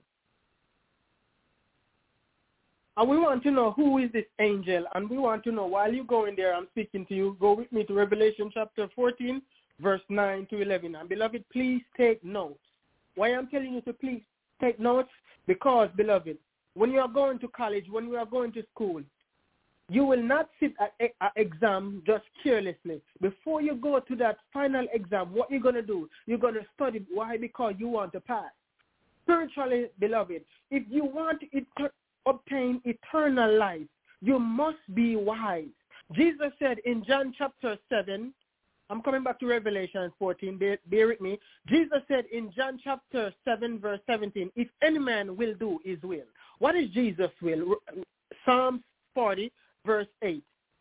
And we want to know who is this angel, and we want to know, while you go in there, I'm speaking to you, go with me to Revelation chapter 14, verse 9 to 11. And beloved, please take notes. Why I'm telling you to please take notes? Because, beloved, when you are going to college, when you are going to school, you will not sit at an exam just carelessly. Before you go to that final exam, what you're going to do, you're going to study. Why? Because you want to pass. Spiritually, beloved, if you want to obtain eternal life, you must be wise. Jesus said in John chapter 7, I'm coming back to Revelation 14, bear with me. Jesus said in John chapter 7, verse 17, if any man will do his will. What is Jesus' will? Psalms 40, verse 8.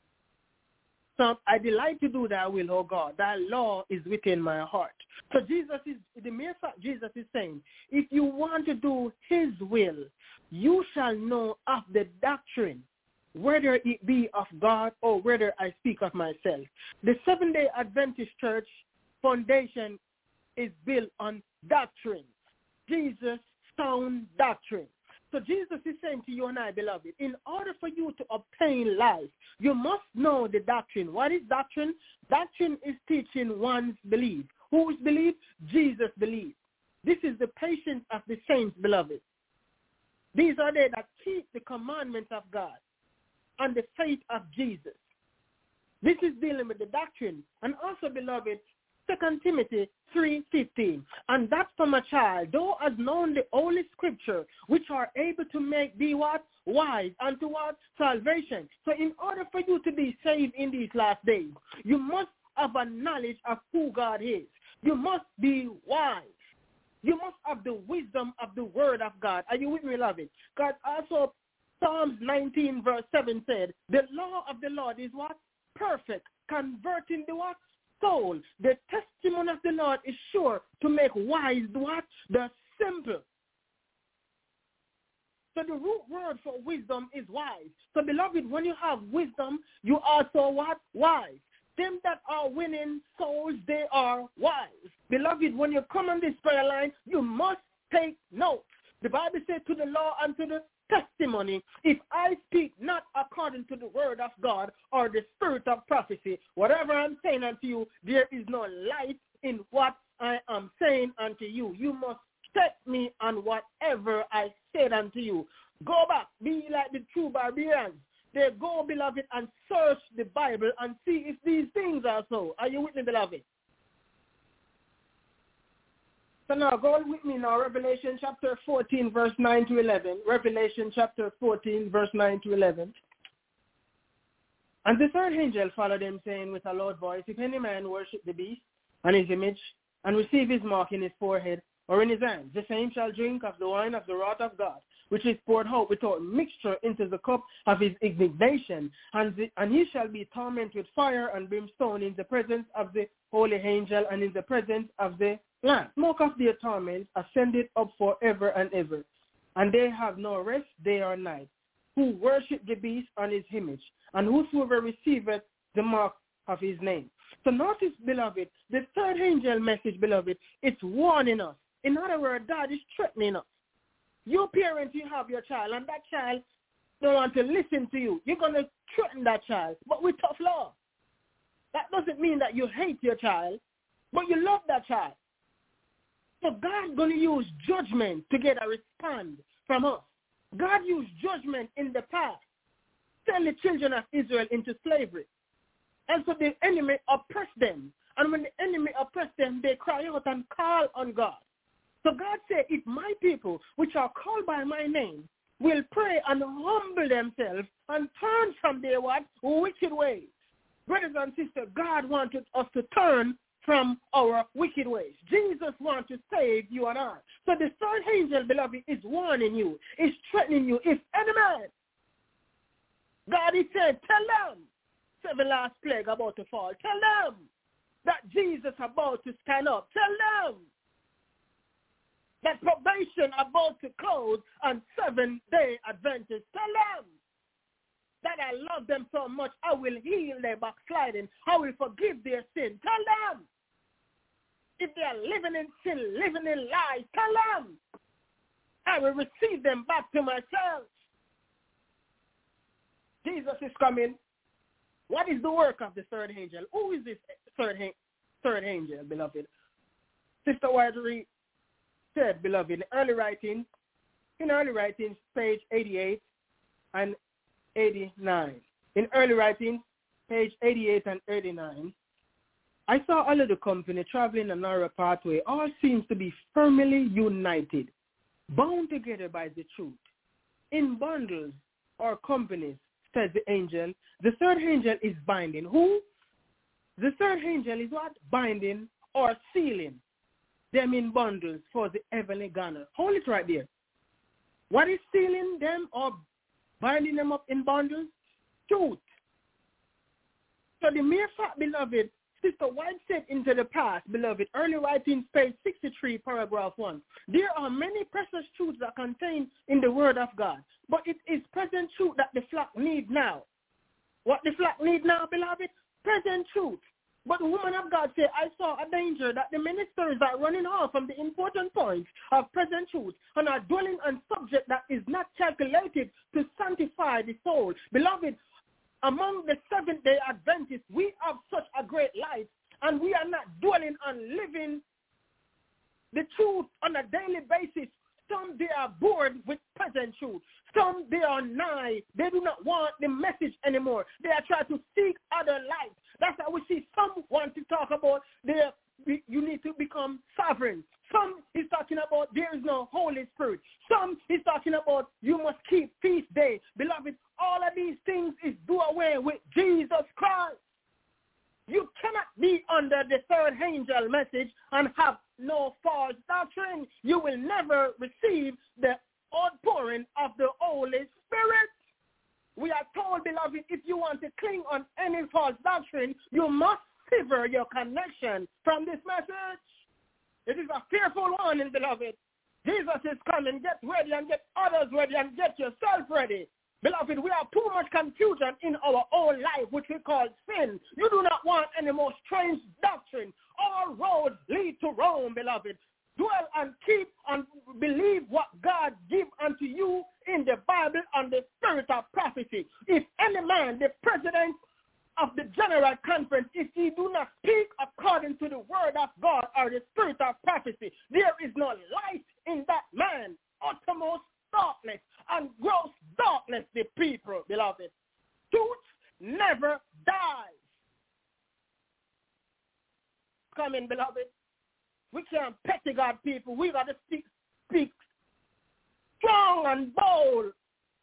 So I delight to do thy will, O God. Thy law is within my heart. So the mere fact Jesus is saying, if you want to do his will, you shall know of the doctrine, whether it be of God or whether I speak of myself. The Seventh-day Adventist Church foundation is built on doctrine. Jesus' sound doctrine. So Jesus is saying to you and I, beloved, in order for you to obtain life, you must know the doctrine. What is doctrine? Doctrine is teaching one's belief. Whose belief? Jesus' belief. This is the patience of the saints, beloved. These are they that keep the commandments of God and the faith of Jesus. This is dealing with the doctrine. And also, beloved, 2 Timothy 3:15. And that from a child, thou hast known the holy scripture, which are able to make thee what? Wise unto what? Salvation. So in order for you to be saved in these last days, you must have a knowledge of who God is. You must be wise. You must have the wisdom of the word of God. Are you with me, beloved? God also, Psalms 19 verse 7 said, the law of the Lord is what? Perfect, converting the what? Soul. The testimony of the Lord is sure to make wise what? The simple. So the root word for wisdom is wise. So beloved, when you have wisdom, you also what? Wise. Them that are winning souls, they are wise. Beloved, when you come on this prayer line, you must take notes. The Bible says to the law and to the testimony, if I speak not according to the word of God or the spirit of prophecy, whatever I'm saying unto you, there is no light in what I am saying unto you. You must check me on whatever I said unto you. Go back, be like the true barbarians. They go, beloved, and search the Bible and see if these things are so. Are you with me, beloved? So now go with me now, Revelation chapter 14, verse 9 to 11. Revelation chapter 14, verse 9 to 11. And the third angel followed them, saying with a loud voice, if any man worship the beast and his image, and receive his mark in his forehead or in his hand, the same shall drink of the wine of the wrath of God, which is poured out without mixture into the cup of his indignation, and he shall be tormented with fire and brimstone in the presence of the holy angel and in the presence of the Lamb. Smoke of their torment ascended up forever and ever, and they have no rest day or night, who worship the beast and his image, and whosoever receiveth the mark of his name. So notice, beloved, the third angel message, beloved, it's warning us. In other words, God is threatening us. You parents, you have your child, and that child don't want to listen to you. You're going to threaten that child, but with tough love. That doesn't mean that you hate your child, but you love that child. So God's going to use judgment to get a response from us. God used judgment in the past, send the children of Israel into slavery. And so the enemy oppressed them. And when the enemy oppressed them, they cry out and call on God. So God said, if my people, which are called by my name, will pray and humble themselves and turn from their what? Wicked ways. Brothers and sisters, God wanted us to turn from our wicked ways. Jesus wants to save you and I. So the third angel, beloved, is warning you, is threatening you. If any man, God is saying, tell them, 7 last plague about to fall. Tell them that Jesus about to stand up. Tell them that probation about to close on 7-day Adventist. Tell them that I love them so much, I will heal their backsliding. I will forgive their sin. Tell them. If they are living in sin, living in lies, tell them. I will receive them back to myself. Jesus is coming. What is the work of the third angel? Who is this third angel, beloved? Sister Wadri said, beloved, in early writings, page 88 and 89. In early writings, page 88 and 89, I saw a little company traveling a narrow pathway. All seems to be firmly united, bound together by the truth. In bundles or companies, says the angel, the third angel is binding. Who? The third angel is what? Binding or sealing them in bundles for the heavenly Ghana. Hold it right there. What is sealing them or binding them up in bundles? Truth. So the mere fact, beloved, Sister White said into the past, beloved, early writings, page 63, paragraph 1. There are many precious truths that are contained in the word of God, but it is present truth that the flock need now. What the flock need now, beloved? Present truth. But the woman of God said, I saw a danger that the ministers are running off from the important points of present truth and are dwelling on subject that is not calculated to sanctify the soul. Beloved, among the Seventh-day Adventists, we have such a great light, and we are not dwelling on living the truth on a daily basis. Some, they are bored with present truth. Some, they are nigh. They do not want the message anymore. They are trying to seek other light. That's how we see some want to talk about you need to become sovereign. Some is talking about there is no Holy Spirit. Some is talking about you must keep feast day. Beloved, all of these things is do away with Jesus Christ. You cannot be under the third angel message and have no false doctrine. You will never receive the outpouring of the Holy Spirit. We are told, beloved, if you want to cling on any false doctrine, you must sever your connection from this message. It is a fearful warning, beloved. Jesus is coming. Get ready and get others ready and get yourself ready. Beloved, we have too much confusion in our own life, which we call sin. You do not want any more strange doctrine. All roads lead to Rome, beloved. Dwell and keep and believe what God give unto you in the Bible and the spirit of prophecy. If any man, the president of the general conference, if he do not speak according to the word of God or the spirit of prophecy, there is no light in that man. Uttermost darkness and gross darkness, the people, beloved. Truth never dies. Come in, beloved. We can't petty God people. We got to speak strong and bold.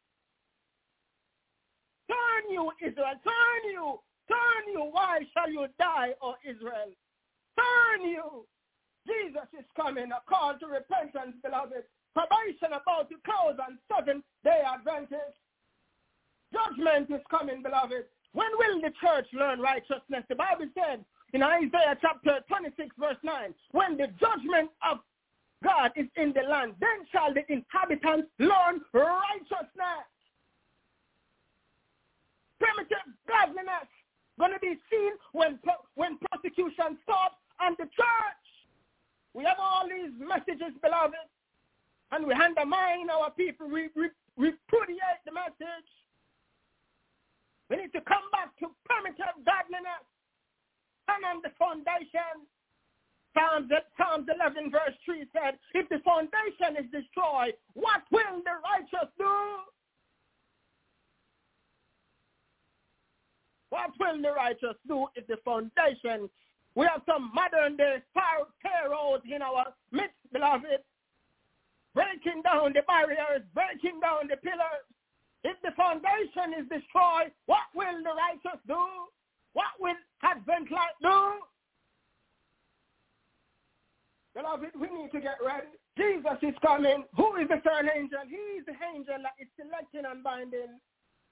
Turn you, Israel. Turn you. Turn you. Why shall you die, O Israel? Turn you. Jesus is coming. A call to repentance, beloved. Probation about to close on 7-day Adventist. Judgment is coming, beloved. When will the church learn righteousness? The Bible said in Isaiah chapter 26, verse 9, when the judgment of God is in the land, then shall the inhabitants learn righteousness. Primitive godliness going to be seen when persecution stops on the church. We have all these messages, beloved. and we undermine our people. We repudiate the message. We need to come back to primitive godliness and on the foundation. Psalms 11 verse 3 said, if the foundation is destroyed, what will the righteous do? What will the righteous do if the foundation? We have some modern day pharaohs in our midst, beloved, breaking down the barriers, breaking down the pillars. If the foundation is destroyed, what will the righteous do? What will Advent light do? Beloved, we need to get ready. Jesus is coming. Who is the third angel? He is the angel that is selecting and binding.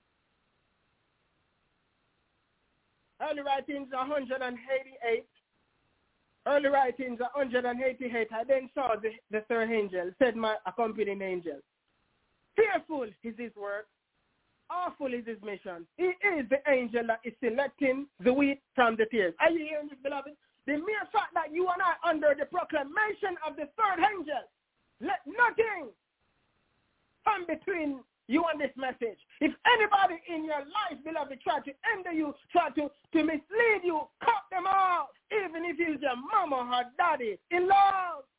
Early writings 188. Early writings 188. I then saw the third angel, said my accompanying angel. Fearful is his work. Awful is his mission. He is the angel that is selecting the wheat from the tares. Are you hearing this, beloved? The mere fact that you and I are under the proclamation of the third angel, let nothing come between you and this message. If anybody in your life, beloved, try to hinder you, try to mislead you, cut them off, even if it's your mama or daddy in love.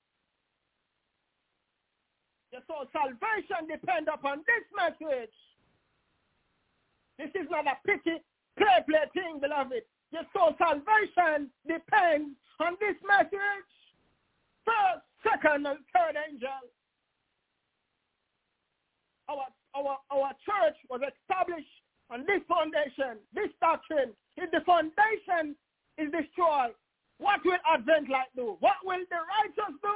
Your soul salvation depends upon this message. This is not a pity play thing, beloved. Your soul salvation depends on this message. First, second, and third angel. Our church was established on this foundation, this doctrine. If the foundation is destroyed, what will Advent light do? What will the righteous do?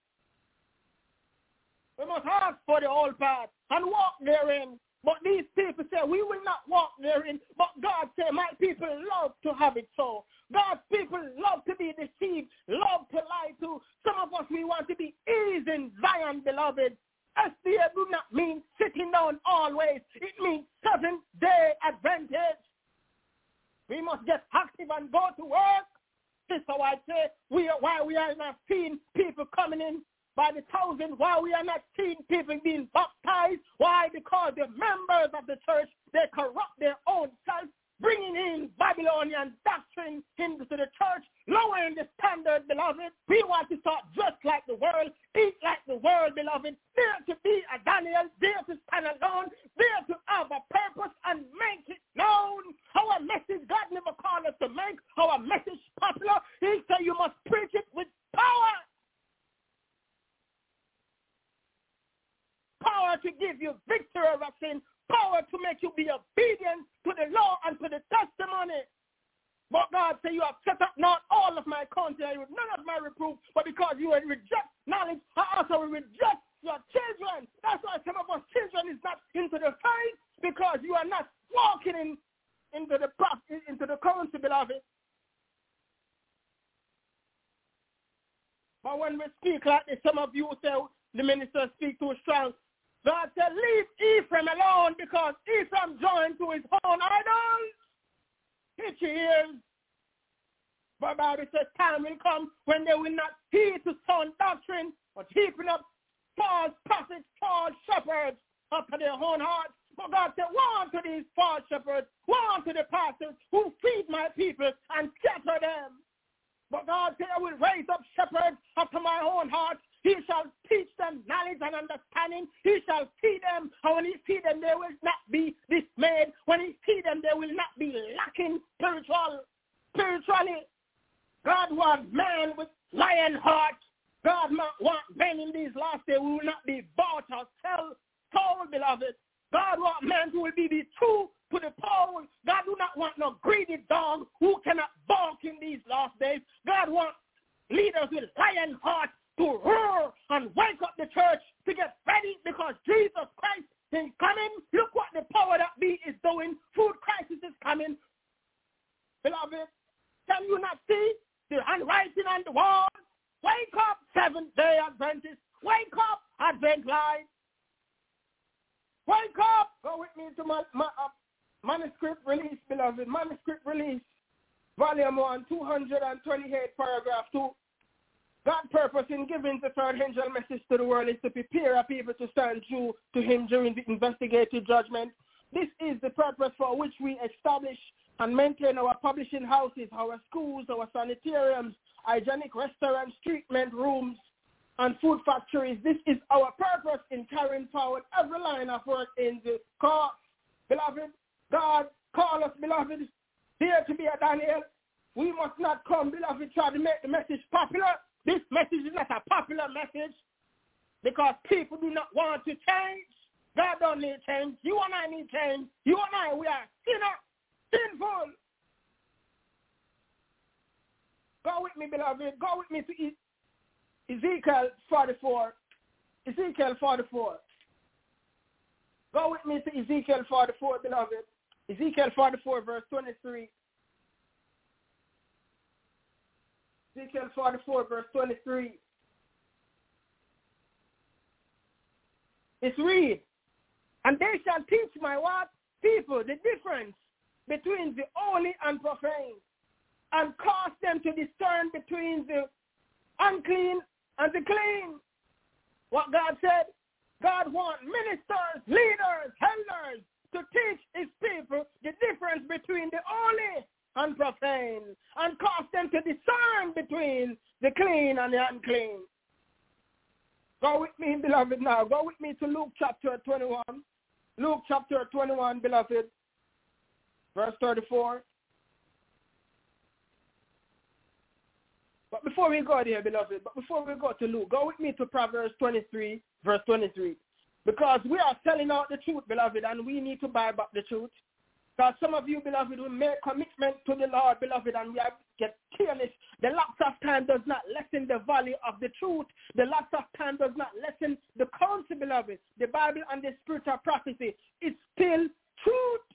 We must ask for the old path and walk therein. But these people say, we will not walk therein. But God said, my people love to have it so. God's people love to be deceived, love to lie to. Some of us, we want to be easy in Zion, beloved. SDA do not mean sitting down always. It means 7-day advantage. We must get active and go to work. This is how I say, why we are not seeing people coming in by the thousand, why we are not seeing people being baptized. Why? Because the members of the church, they corrupt their own self, bringing in Babylonian doctrine into the church, lowering the standard, beloved. We want to start just like the world, eat like the world, beloved. Dare to be a Daniel, dare to stand alone, dare to have a purpose and make it known. Our message, God never called us to make our message popular. He said you must preach it with power. Power to give you victory over sin, power to make you be obedient to the law and to the testimony. But God said, you have set up not all of my counsel, none of my reproof, but because you will reject knowledge, I also will reject your children. That's why some of us children is not into the faith, because you are not walking into the counsel, beloved. But when we speak like this, some of you say the minister speak too strong. God said, leave Ephraim alone, because Ephraim joined to his own idols. Hitch your ears. But the Bible says time will come when they will not heed to sound doctrine, but heaping up false prophets, false shepherds after their own hearts. But God said, woe unto these false shepherds, woe unto the pastors who feed my people and scatter them. But God said, I will raise up shepherds after my own heart. He shall teach them knowledge and understanding. He shall feed them. And when he feed them, they will not be dismayed. When he feed them, they will not be lacking spiritually. God wants man with lion heart. God wants men in these last days who will not be bought or sold, beloved. God wants men who will be true to the pole. God do not want no greedy dog who cannot bark in these last days. God wants leaders with lion heart to roar and wake up the church to get ready, because Jesus Christ is coming. Look what the power that be is doing. Food crisis is coming. Beloved, can you not see the handwriting on the wall? Wake up, Seventh-day Adventists. Wake up, Advent Life. Wake up. Go with me to my manuscript release, beloved. Manuscript release, volume 1, 228, paragraph 2. God's purpose in giving the third angel message to the world is to prepare a people to stand true to him during the investigative judgment. This is the purpose for which we establish and maintain our publishing houses, our schools, our sanitariums, hygienic restaurants, treatment rooms, and food factories. This is our purpose in carrying forward every line of work in the court. Beloved, God call us, beloved, here to be a Daniel. We must not come, beloved, try to make the message popular. This message is not a popular message because people do not want to change. God don't need change. You and I need change. You and I, we are sinful. Go with me, beloved. Go with me to Ezekiel 44. Ezekiel 44. Go with me to Ezekiel 44, beloved. Ezekiel 44, verse 23. Ezekiel 44, verse 23. It's read. And they shall teach my what? People the difference between the holy and profane, and cause them to discern between the unclean and the clean. What God said, God wants ministers, leaders, elders to teach his people the difference between the holy and profane, and cause them to discern between the clean and the unclean. Go with me, beloved, now. Go with me to Luke chapter 21. Luke chapter 21, beloved, verse 34. But before we go there, beloved, before we go to Luke, go with me to Proverbs 23, verse 23. Because we are selling out the truth, beloved, and we need to buy back the truth. Because some of you, beloved, will make commitment to the Lord, beloved, and we get careless. The lapse of time does not lessen the value of the truth. The lapse of time does not lessen the counsel, beloved. The Bible and the spiritual prophecy is still truth.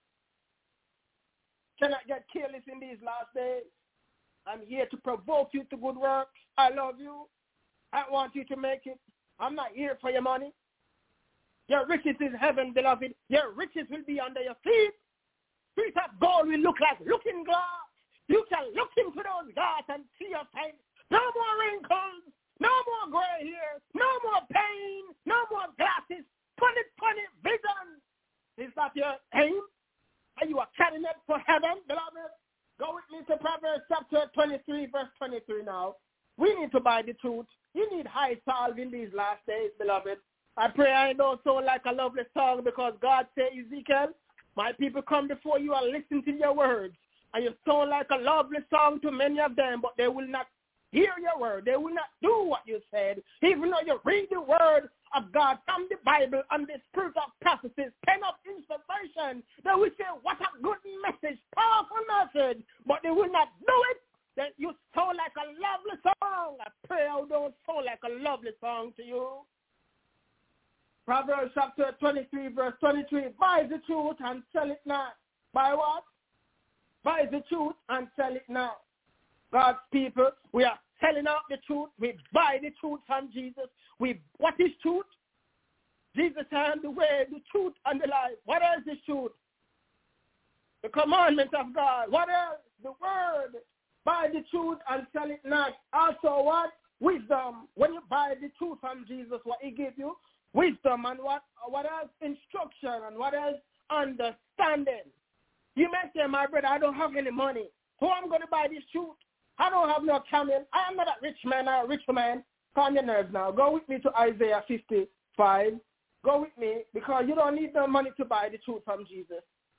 Cannot get careless in these last days. I'm here to provoke you to good works. I love you. I want you to make it. I'm not here for your money. Your riches is heaven, beloved. Your riches will be under your feet. Feet of gold will look like looking glass. You shall look into those glass and see your face. No more wrinkles. No more gray hair. No more pain. No more glasses. 20/20 vision. Is that your aim? Are you a candidate for heaven, beloved? Go with me to Proverbs chapter 23, verse 23 now. We need to buy the truth. You need high salve in these last days, beloved. I pray I don't sound like a lovely song because God said, Ezekiel, my people come before you and listen to your words. And you sound like a lovely song to many of them, but they will not hear your word. They will not do what you said. Even though you read the word of God from the Bible and the spirit of prophecies, pen of inspiration, they will say, what a good message, powerful message, but they will not do it. Then you sound like a lovely song. I pray I don't sound like a lovely song to you. Proverbs chapter 23, verse 23, buy the truth and sell it not. Buy what? Buy the truth and sell it not. God's people, we are selling out the truth. We buy the truth from Jesus. What is truth? Jesus said, the way, the truth, and the life. What else is truth? The commandment of God. What else? The word. Buy the truth and sell it not. Also what? Wisdom. When you buy the truth from Jesus, what he gave you? Wisdom. And what else? Instruction. And what else? Understanding. You may say, my brother, I don't have any money. So I'm going to buy this truth. I don't have no camel. I am not a rich man or a rich man. Calm your nerves now. Go with me to Isaiah 55. Go with me because you don't need no money to buy the truth from Jesus.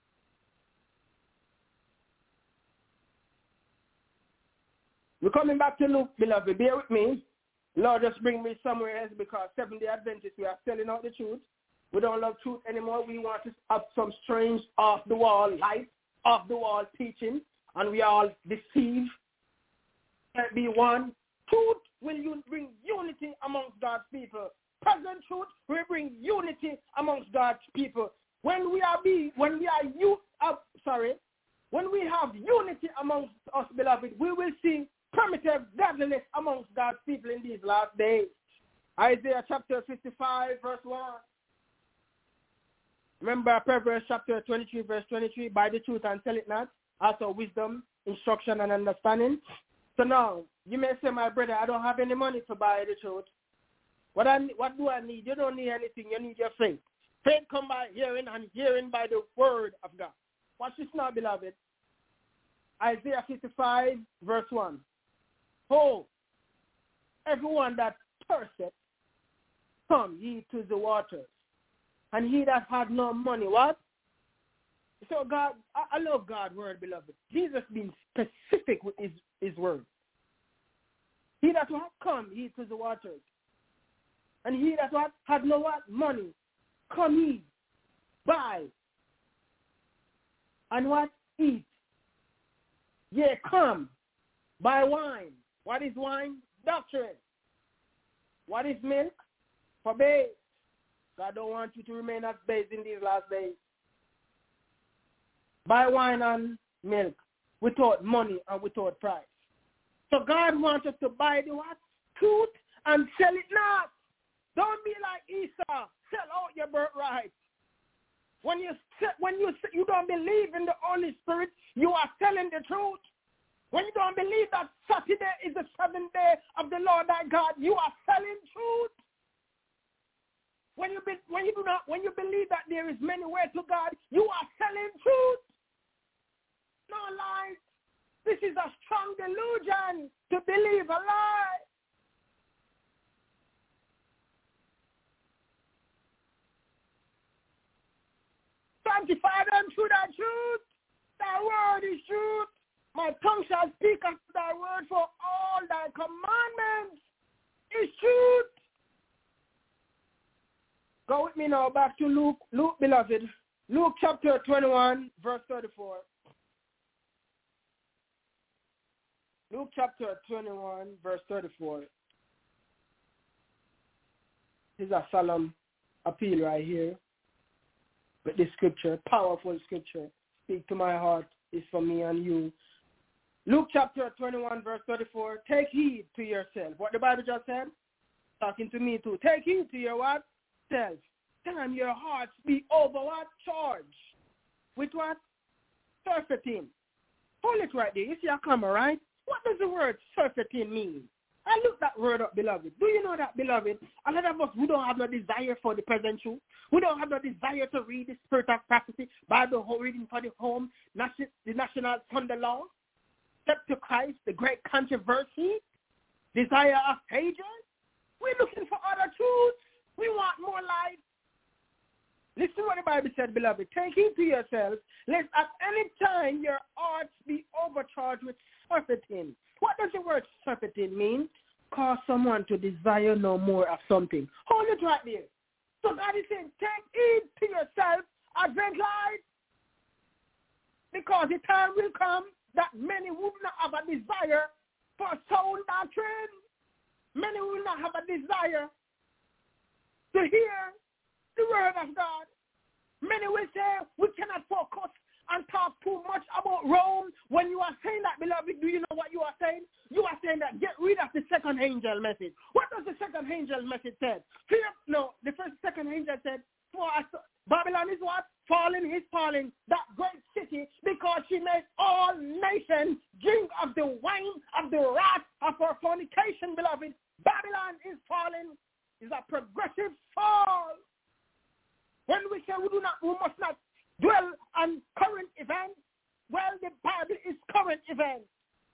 We're coming back to Luke, beloved. Bear with me. Lord, just bring me somewhere else because Seventh-day Adventists, we are selling out the truth. We don't love truth anymore. We want to have some strange off-the-wall life, off-the-wall teaching, and we are all deceived. Can't be one. Truth will bring unity amongst God's people. Present truth will bring unity amongst God's people. When we have unity amongst us, beloved, we will see primitive godliness amongst God's people in these last days. Isaiah chapter 55, verse 1. Remember Proverbs chapter 23, verse 23, buy the truth and sell it not. Also wisdom, instruction, and understanding. So now, you may say, my brother, I don't have any money to buy the truth. What do I need? You don't need anything. You need your faith. Faith come by hearing, and hearing by the word of God. Watch this now, beloved. Isaiah 55, verse 1. Oh, everyone that thirsteth, come ye to the waters. And he that had no money, what? So God, I love God's word, beloved. Jesus being specific with his word. He that had come ye to the waters. And he that had no what? Money, come ye, buy, and what? Eat. Yea, come, buy wine. What is wine? Doctrine. What is milk? For babes. God don't want you to remain as babes in these last days. Buy wine and milk without money and without price. So God wants us to buy the what? Truth and sell it not. Don't be like Esau. Sell out your birthright. When you don't believe in the Holy Spirit, you are selling the truth. When you don't believe that Saturday is the seventh day of the Lord thy God, you are selling truth. When you believe that there is many ways to God, you are selling truth. No lies. This is a strong delusion to believe a lie. Sanctify them through thy truth. Thy word is truth. My tongue shall speak of thy word, for all thy commandments is truth. Go with me now back to Luke. Luke, beloved. Luke chapter 21, verse 34. Luke chapter 21, verse 34. This is a solemn appeal right here. But this scripture, powerful scripture, speak to my heart, is for me and you. Luke chapter 21, verse 34. Take heed to yourself. What the Bible just said? Talking to me too. Take heed to your what? Self. Can your hearts be over what? Charged. With what? Surfeiting. Hold it right there. You see a comma, right? What does the word surfeiting mean? I look that word up, beloved. Do you know that, beloved? A lot of us, we don't have no desire for the present truth. We don't have no desire to read the spirit of prophecy, Bible reading for the home, the national Sunday law, step to Christ, the great controversy, desire of pages. We're looking for other truths. We want more light. Listen to what the Bible said, beloved. Take heed to yourselves, lest at any time your hearts be overcharged with surfeiting. What does the word surfeiting mean? Cause someone to desire no more of something. Hold it right there. So God is saying, take heed to yourself, Advent light, because the time will come that many will not have a desire for sound doctrine. Many will not have a desire to hear the word of God. Many will say, we cannot focus and talk too much about Rome. When you are saying that, beloved, do you know what you are saying? You are saying that get rid of the second angel message. What does the second angel message say? The second angel said, for us, Babylon is what? Falling is falling, that great city, because she made all nations drink of the wine of the wrath of her fornication, beloved. Babylon is falling. It's a progressive fall. When we say we must not dwell on current events, well, the Bible is current events.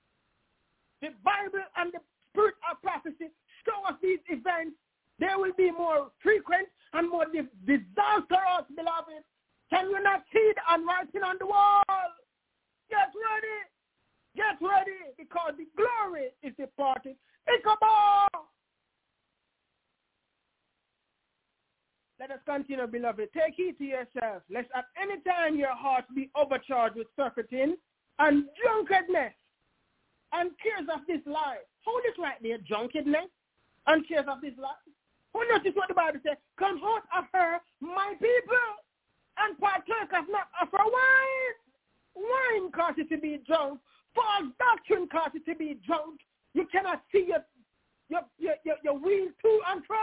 The Bible and the spirit of prophecy show us these events. They will be more frequent and more disastrous, beloved. Can you not see the handwriting on the wall? Get ready. Get ready, because the glory is departed. Ichabod! Let us continue, beloved. Take heed to yourself, lest at any time your heart be overcharged with surfeiting and drunkenness and cares of this life. Hold it right there, drunkenness and cares of this life. Who notice what the Bible says? Come out of her, my people, and partake of not of her wine. Wine causes you to be drunk. False doctrine causes you to be drunk. You cannot see your wheel to and fro.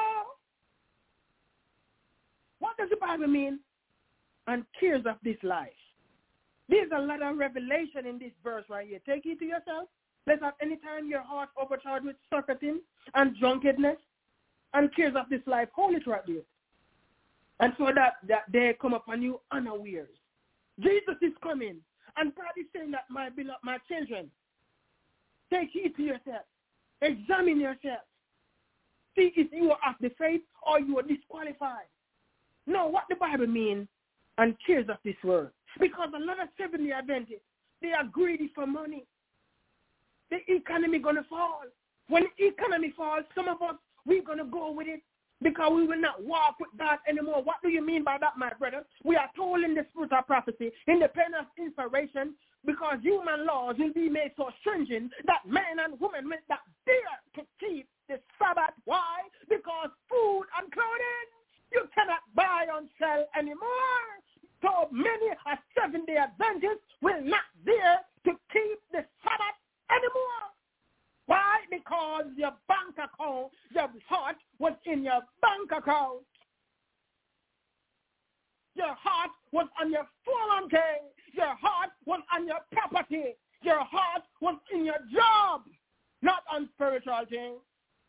What does the Bible mean? And cares of this life. There's a lot of revelation in this verse right here. Take heed to yourself. Let at any time your heart overcharged with surfeiting and drunkenness and cares of this life. Hold it right there. And so that day come upon you unawares. Jesus is coming. And God is saying that, my beloved, my children, take heed to yourself. Examine yourself. See if you are of the faith or you are disqualified. Know what the Bible means and cares of this world. Because a lot of Seventh-day Adventists, they are greedy for money. The economy going to fall. When the economy falls, some of us, we're going to go with it because we will not walk with God anymore. What do you mean by that, my brother? We are told in the spirit of prophecy, in the pen of inspiration, because human laws will be made so stringent that men and women will not dare to keep the Sabbath. Why? Because food and clothing, you cannot buy and sell anymore. So many a Seventh-day Adventists will not dare to keep the Sabbath anymore. Why? Because your bank account, your heart was in your bank account. Your heart was on your 401k. Your heart was on your property. Your heart was in your job, not on spiritual things.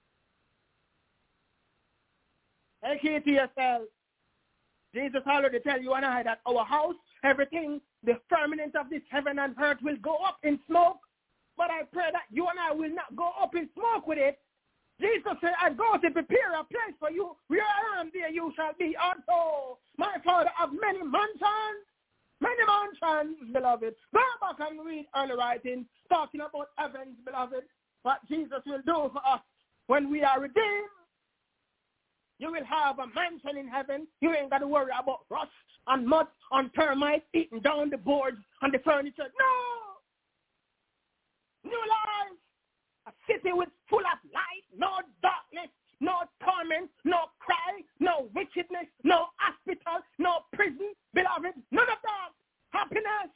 Take it to yourself. Jesus already tell you and I that our house, everything, the firmament of this heaven and earth will go up in smoke. But I pray that you and I will not go up in smoke with it. Jesus said, I go to prepare a place for you. Where I am, there you shall be also. My Father of many mansions, beloved. Go back and read early writings talking about heavens, beloved. What Jesus will do for us when we are redeemed. You will have a mansion in heaven. You ain't got to worry about rust and mud and termites eating down the boards and the furniture. No! New life. A city with full of light, no darkness, no torment, no cry, no wickedness, no hospital, no prison, beloved. None of that. Happiness.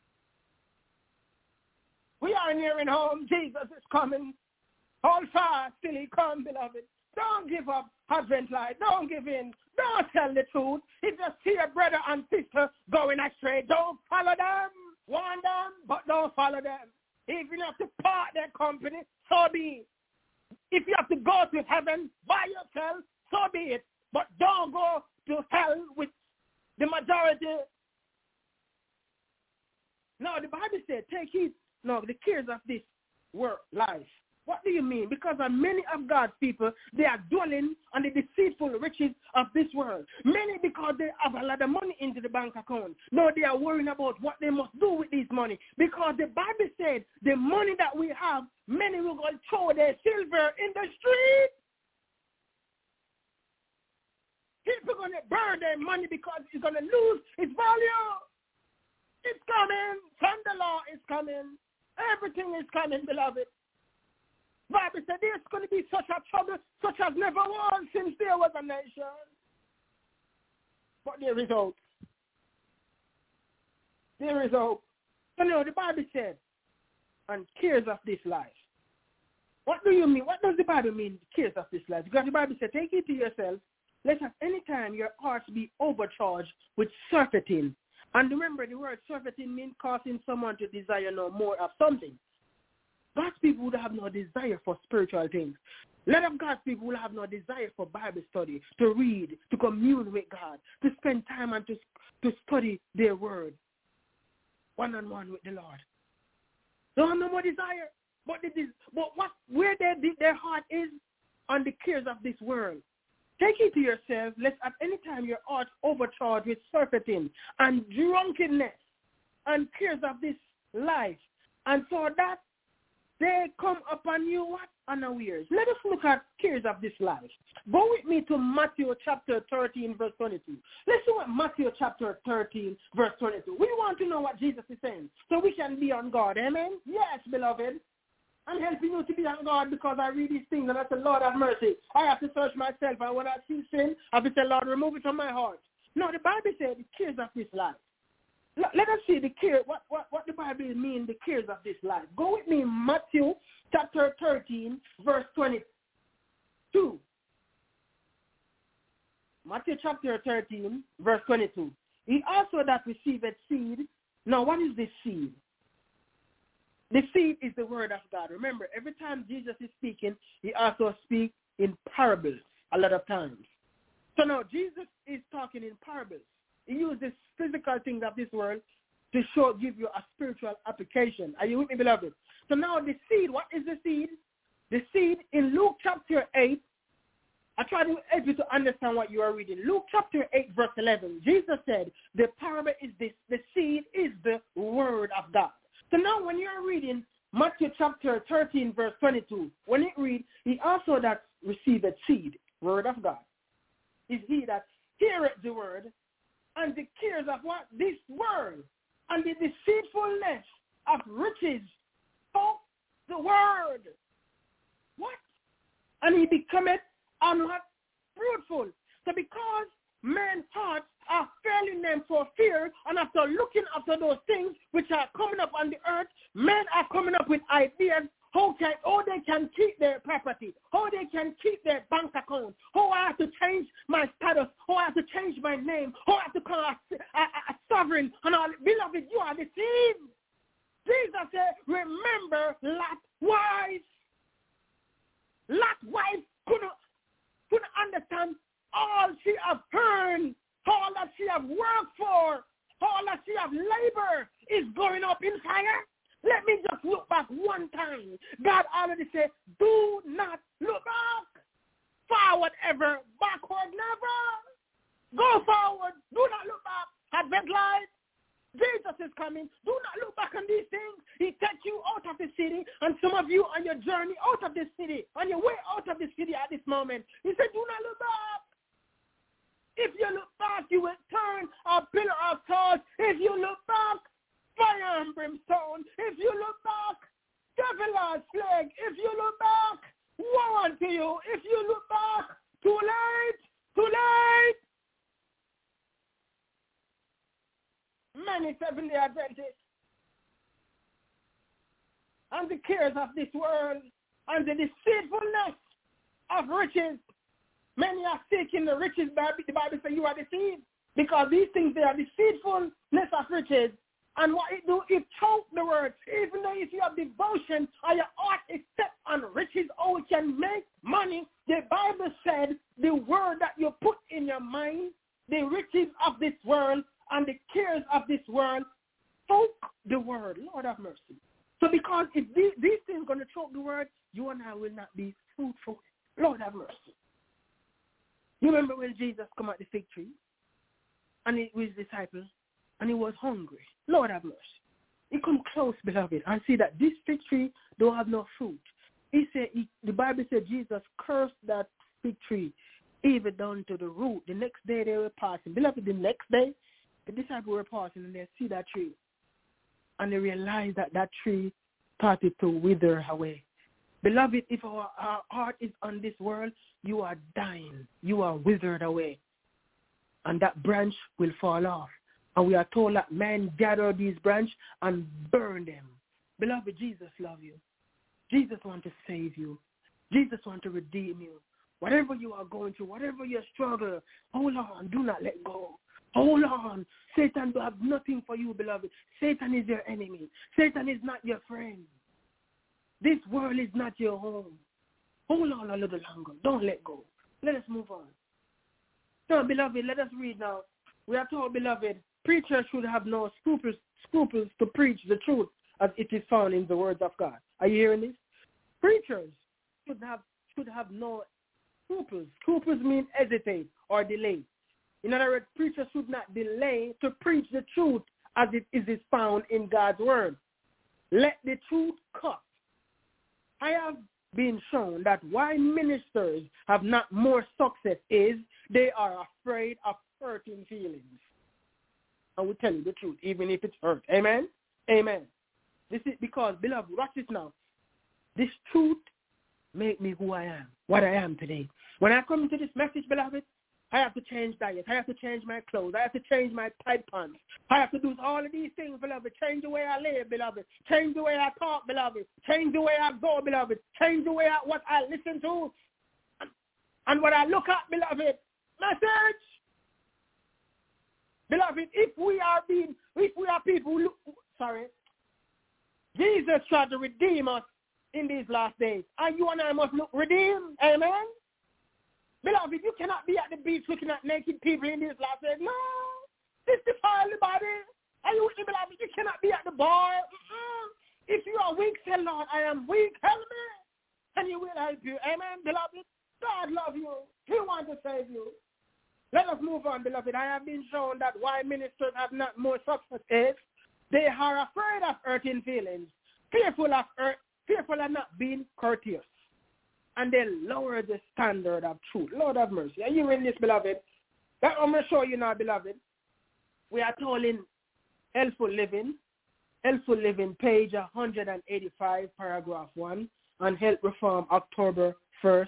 We are nearing home. Jesus is coming. Hold fast till he comes, beloved. Don't give up Advent life. Don't give in. Don't tell the truth. If you see a brother and sister going astray, don't follow them. Warn them, but don't follow them. If you have to part their company, so be it. If you have to go to heaven by yourself, so be it. But don't go to hell with the majority. No, the Bible said, take heed, the cares of this world life. What do you mean? Because many of God's people, they are dwelling on the deceitful riches of this world. Many because they have a lot of money into the bank account. No, they are worrying about what they must do with this money. Because the Bible said the money that we have, many will go throw their silver in the street. People are going to burn their money because it's going to lose its value. It's coming. Thunder law is coming. Everything is coming, beloved. Bible said there's going to be such a trouble, such as never was since there was a nation. But there is hope. There is hope. So the Bible said, and cares of this life. What do you mean? What does the Bible mean, cares of this life? Because the Bible said, take it to yourself. Let at any time your hearts be overcharged with surfeiting. And remember, the word surfeiting means causing someone to desire no more of something. God's people would have no desire for spiritual things. A lot of God's people will have no desire for Bible study, to read, to commune with God, to spend time and to study their word one-on-one with the Lord. They have no more desire. But where their heart is on the cares of this world. Take it to yourself, lest at any time your heart overcharged with surfeiting and drunkenness and cares of this life. And so that they come upon you what? Unawares. Let us look at cares of this life. Go with me to Matthew chapter 13, verse 22. Let's see what Matthew chapter 13, verse 22. We want to know what Jesus is saying so we can be on guard. Amen? Yes, beloved. I'm helping you to be on guard because I read these things and I say, Lord, have mercy. I have to search myself. And when I see sin, I have to say, Lord, remove it from my heart. No, the Bible says the cares of this life. Let us see the care, what the Bible means, the cares of this life. Go with me, Matthew chapter 13, verse 22. Matthew chapter 13, verse 22. He also that receiveth seed. Now, what is this seed? The seed is the word of God. Remember, every time Jesus is speaking, he also speaks in parables a lot of times. So now Jesus is talking in parables. He uses physical things of this world to give you a spiritual application. Are you with me, beloved? So now the seed, what is the seed? The seed in Luke chapter 8, I try to help you to understand what you are reading. Luke chapter 8, verse 11, Jesus said, the parable is this, the seed is the word of God. So now when you're reading Matthew chapter 13, verse 22, when it reads, he also that received seed, word of God, is he that heareth the word, and the cares of what? This world, and the deceitfulness of riches of the word. What? And he becometh not fruitful. So because men's hearts are failing them for fear, and after looking after those things which are coming up on the earth, men are coming up with ideas how they can keep their property, how they can keep their bank account, how I have to change my status, how I have to change my name, how I have to call a sovereign. And all, beloved, you are deceived. Jesus said, remember Lot's wife. Lot's wife couldn't understand all she have earned, all that she have worked for, all that she have labored is going up in fire. Let me just look back one time. God already said, do not look back. Forward ever, backward never. Go forward. Do not look back. Advent life. Jesus is coming. Do not look back on these things. He takes you out of the city, and some of you on your journey out of the city, on your way out of the city at this moment. He said, do not look back. If you look back, you will turn a pillar of salt. If you look back, fire and brimstone. If you look back, devil's plague. If you look back, woe unto you. If you look back, too late, too late. Many Seventh-day Adventists and the cares of this world and the deceitfulness of riches. Many are seeking the riches. The Bible says you are deceived because these things, they are deceitfulness of riches. And what it do, it choke the word. Even though if you have devotion or your heart is set on riches, oh, it can make money. The Bible said the word that you put in your mind, the riches of this world and the cares of this world, choke the word. Lord have mercy. So because if these things are going to choke the word, you and I will not be fruitful. Lord have mercy. You remember when Jesus come at the fig tree and he with his disciples and he was hungry. Lord have mercy. He come close, beloved, and see that this fig tree don't have no fruit. He said, the Bible said Jesus cursed that fig tree even down to the root. The next day they were passing. Beloved, the next day the disciples were passing and they see that tree. And they realized that that tree started to wither away. Beloved, if our heart is on this world, you are dying. You are withered away. And that branch will fall off. And we are told that man gather these branches and burn them. Beloved, Jesus loves you. Jesus wants to save you. Jesus wants to redeem you. Whatever you are going through, whatever your struggle, hold on. Do not let go. Hold on. Satan will have nothing for you, beloved. Satan is your enemy. Satan is not your friend. This world is not your home. Hold on a little longer. Don't let go. Let us move on. So, beloved, let us read now. We are told, beloved, preachers should have no scruples to preach the truth as it is found in the words of God. Are you hearing this? Preachers should have no scruples. Scruples mean hesitate or delay. In other words, preachers should not delay to preach the truth as it is found in God's word. Let the truth cut. I have been shown that why ministers have not more success is they are afraid of hurting feelings. I will tell you the truth, even if it's hurt. Amen? Amen. This is because, beloved, watch this now. This truth made me who I am, what I am today. When I come into this message, beloved, I have to change diet. I have to change my clothes. I have to change my tight pants. I have to do all of these things, beloved. Change the way I live, beloved. Change the way I talk, beloved. Change the way I go, beloved. Change the way what I listen to and what I look at, beloved. Message. Beloved, if we are people who look, Jesus tried to redeem us in these last days. And you and I must look redeemed. Amen? Beloved, you cannot be at the beach looking at naked people in these last days. No. This defiles the body. Are you with me, beloved? You cannot be at the bar. If you are weak, say, Lord, I am weak. Help me. And He will help you. Amen, beloved? God loves you. He wants to save you. Let us move on, beloved. I have been shown that why ministers have not more success is they are afraid of hurting feelings, fearful of not being courteous, and they lower the standard of truth. Lord have mercy. Are you in this, beloved? That I'm going to show you now, beloved. We are told in Helpful Living, page 185, paragraph 1, on Health Reform, October 1st,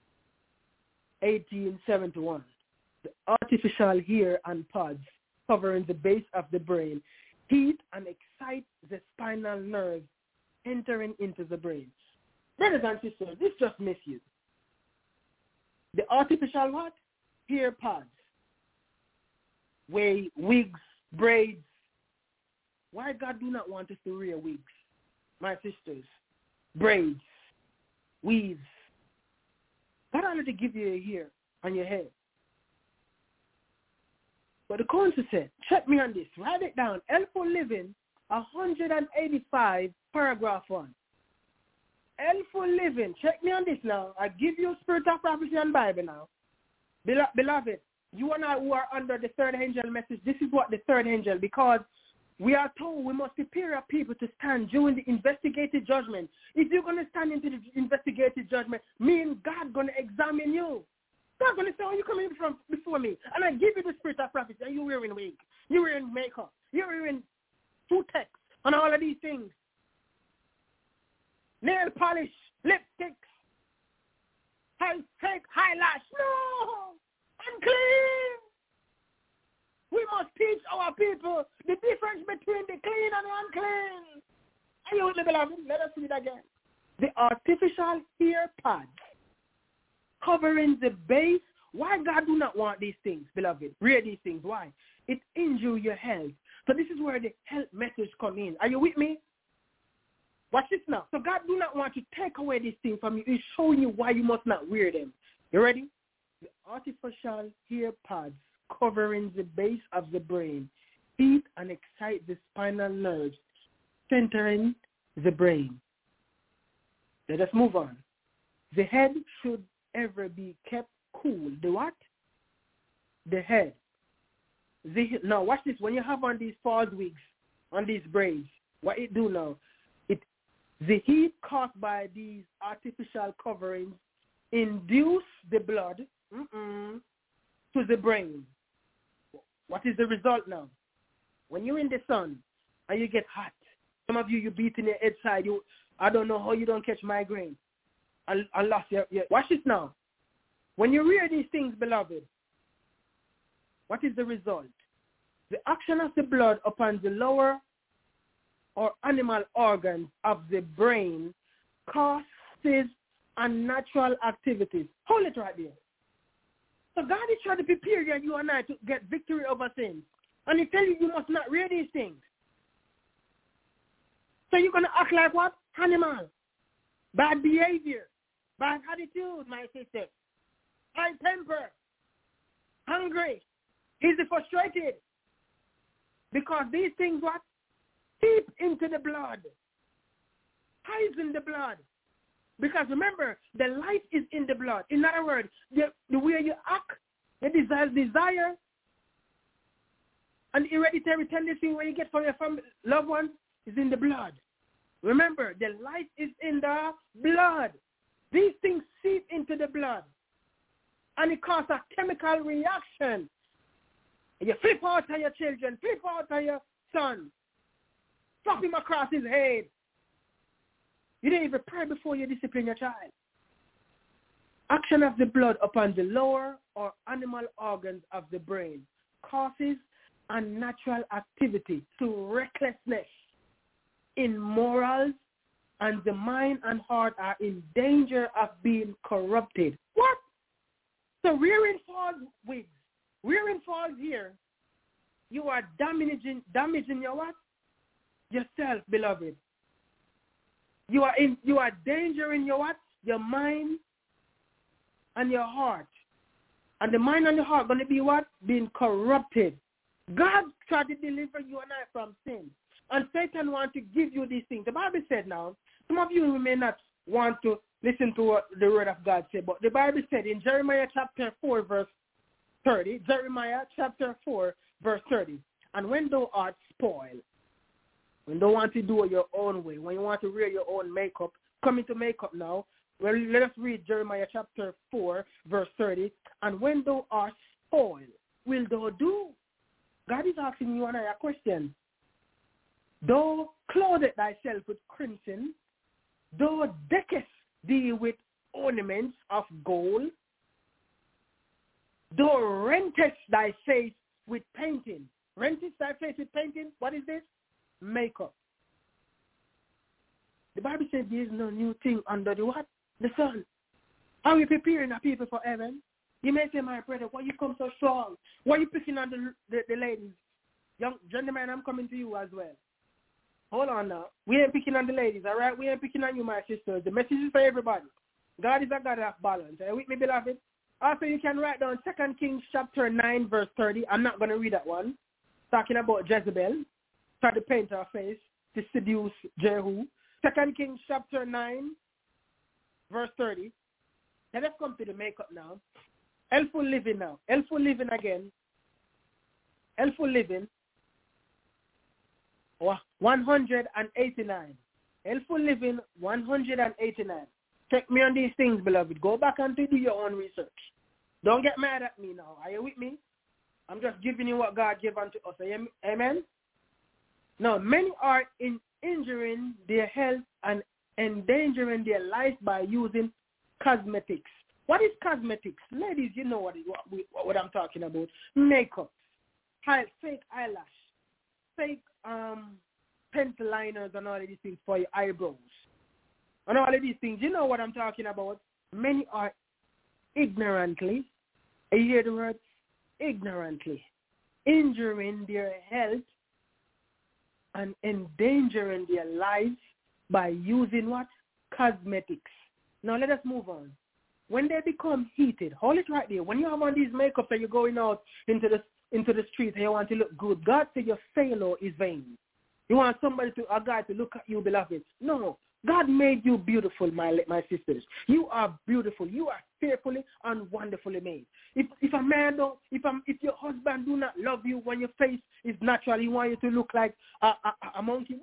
1871. The artificial hair and pods covering the base of the brain heat and excite the spinal nerves entering into the brain. Brothers and sisters, this just misuse. The artificial what? Hair pods, wigs, braids. Why God do not want us to wear wigs, my sisters? Braids, weaves. God wanted to give you a hair on your head. But the council said, check me on this, write it down. Helpful Living, 185, paragraph 1. Helpful Living, check me on this now. I give you Spirit of Prophecy and Bible now. Beloved, you and I who are under the third angel message, this is what the third angel, because we are told we must prepare our people to stand during the investigative judgment. If you're going to stand into the investigative judgment, me and God going to examine you. God's going to say, oh, you coming from before me, and I give you the Spirit of prophecy, and you're wearing wig, you're wearing makeup, you're wearing Tutex, and all of these things. Nail polish, lipstick, fake eyelash. No! Unclean! We must teach our people the difference between the clean and the unclean. Are you with me, beloved? Let us read again. The artificial hair pads covering the base. Why God do not want these things, beloved? Read these things. Why? It injures your health. So this is where the health message comes in. Are you with me? Watch this now. So God do not want to take away these things from you. He's showing you why you must not wear them. You ready? The artificial hair pads covering the base of the brain heat and excite the spinal nerves centering the brain. Let us move on. The head should ever be kept cool. The what? The head. Now watch this. When you have on these false wigs, on these braids, what it do now? The heat caused by these artificial coverings induce the blood to the brain. What is the result now? When you're in the sun and you get hot, some of you beating your head side. I don't know how you don't catch migraine. I lost your. Watch this now. When you wear these things, beloved, what is the result? The action of the blood upon the lower or animal organs of the brain causes unnatural activities. Hold it right there. So God is trying to prepare you and I to get victory over sin. And He tells you must not wear these things. So you're going to act like what? Animal. Bad behavior. Bad attitude, my sister. High temper. Hungry. Easy frustrated. Because these things what? Seep into the blood. Hides in the blood. Because remember, the life is in the blood. In other words, the way you act, the desire, and hereditary tendency where you get from your family, loved ones is in the blood. Remember, the life is in the blood. These things seep into the blood. And it causes a chemical reaction. You flip out on your children, flip out on your son. Slap him across his head. You didn't even pray before you discipline your child. Action of the blood upon the lower or animal organs of the brain causes unnatural activity to recklessness in morals, and the mind and heart are in danger of being corrupted. What? So wearing false wigs, wearing false hair, you are damaging your what? Yourself, beloved. You are endangering your what? Your mind and your heart. And the mind and the heart going to be what? Being corrupted. God tried to deliver you and I from sin. And Satan wants to give you these things. The Bible said now, some of you may not want to listen to what the word of God said, but the Bible said in Jeremiah chapter 4, verse 30, Jeremiah chapter 4, verse 30, and when thou art spoiled, when you want to do it your own way, when you want to wear your own makeup, come into makeup now. Well, let us read Jeremiah chapter 4, verse 30. And when thou art spoiled, will thou do? God is asking you and I a question. Thou clothest thyself with crimson, thou deckest thee with ornaments of gold, thou rentest thy face with painting. Rentest thy face with painting? What is this? Makeup. The Bible says there is no new thing under the what? The sun. Are we preparing the people for heaven? You may say, my brother, why you come so strong? Why you picking on the ladies? Young gentlemen, I'm coming to you as well. Hold on now. We ain't picking on the ladies, all right? We ain't picking on you, my sisters. The message is for everybody. God is a God of balance. Are you with me, beloved? Also, you can write down 2 Kings chapter 9, verse 30. I'm not going to read that one. Talking about Jezebel. Try to paint her face to seduce Jehu. 2 Kings chapter 9, verse 30. Now let's come to the makeup now. Helpful living now. Helpful living again. Helpful living. 189. Helpful living 189. Check me on these things, beloved. Go back and do your own research. Don't get mad at me now. Are you with me? I'm just giving you what God gave unto us. Amen? Now, many are injuring their health and endangering their life by using cosmetics. What is cosmetics? Ladies, you know what I'm talking about. Makeup, fake eyelash, fake pencil liners and all of these things for your eyebrows. And all of these things, you know what I'm talking about. Many are ignorantly, you hear the word? Ignorantly, injuring their health and endangering their lives by using what? Cosmetics. Now let us move on. When they become heated, hold it right there. When you have on these makeups and you're going out into the street and you want to look good, God said your failure is vain. You want a guy to look at you, beloved. No. God made you beautiful, my sisters. You are beautiful. You are fearfully and wonderfully made. If your husband do not love you when your face is natural, he want you to look like a monkey.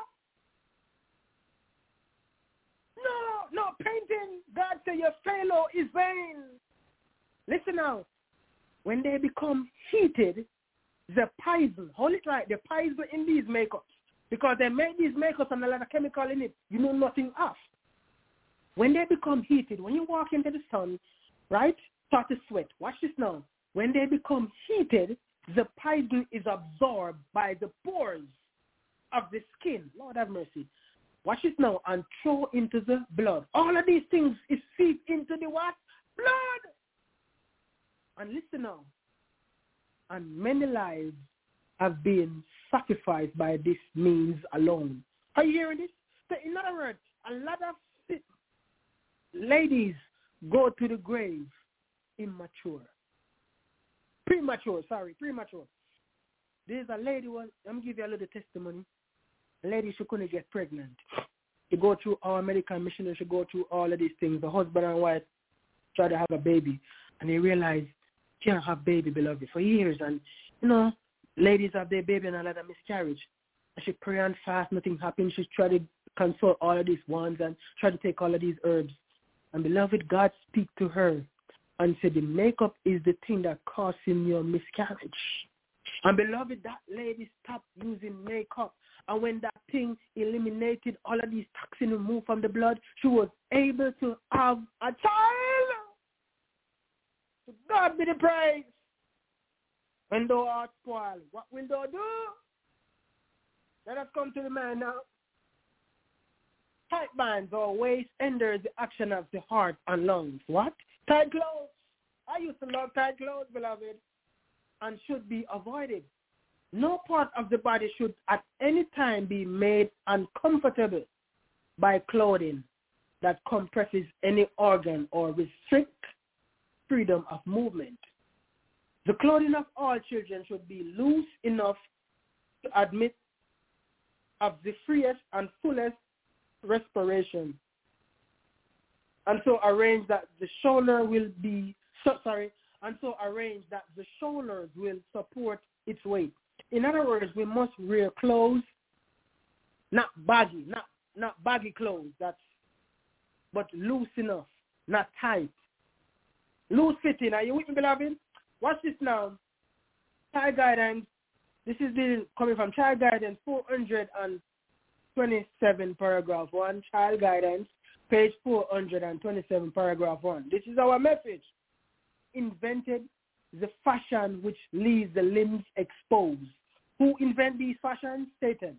No, painting. God said your failure is vain. Listen now. When they become heated, the poison, hold it right, the poison in these makeups, because they make these makeups and a lot of chemical in it, you know nothing of. When they become heated, when you walk into the sun, right, start to sweat. Watch this now. When they become heated, the poison is absorbed by the pores of the skin. Lord have mercy. Watch this now, and throw into the blood. All of these things is seep into the what? Blood. And listen now. And many lives have been sacrificed by this means alone. Are you hearing this? So in other words, a lot of ladies go to the grave premature. There's a lady, I'm going to give you a little testimony. A lady, she couldn't get pregnant. She go through all medical missionary, she go through all of these things. The husband and wife try to have a baby, and they realize she can't have baby, beloved, for years. And, ladies have their baby and a lot of miscarriage. And she pray and fast, nothing happens. She try to consult all of these ones and try to take all of these herbs. And, beloved, God speak to her and said the makeup is the thing that causing your miscarriage. And, beloved, that lady stopped using makeup. And when that thing eliminated all of these toxins removed from the blood, she was able to have a child. To God be the praise. When thou art spoiled, what will thou do? Let us come to the man now. Tight bands or waist enders the action of the heart and lungs. What? Tight clothes. I used to love tight clothes, beloved, and should be avoided. No part of the body should at any time be made uncomfortable. by clothing that compresses any organ or restrict freedom of movement. The clothing of all children should be loose enough to admit of the freest and fullest respiration, and so arrange that the shoulder will be arrange that the shoulders will support its weight. In other words, we must wear clothes, not baggy clothes, but loose enough, not tight. Loose fitting. Are you with me, beloved? Watch this now. Child Guidance. This is coming from Child Guidance 427, paragraph 1. Child Guidance, page 427, paragraph 1. This is our message. Invented the fashion which leaves the limbs exposed. Who invented these fashions? Satan.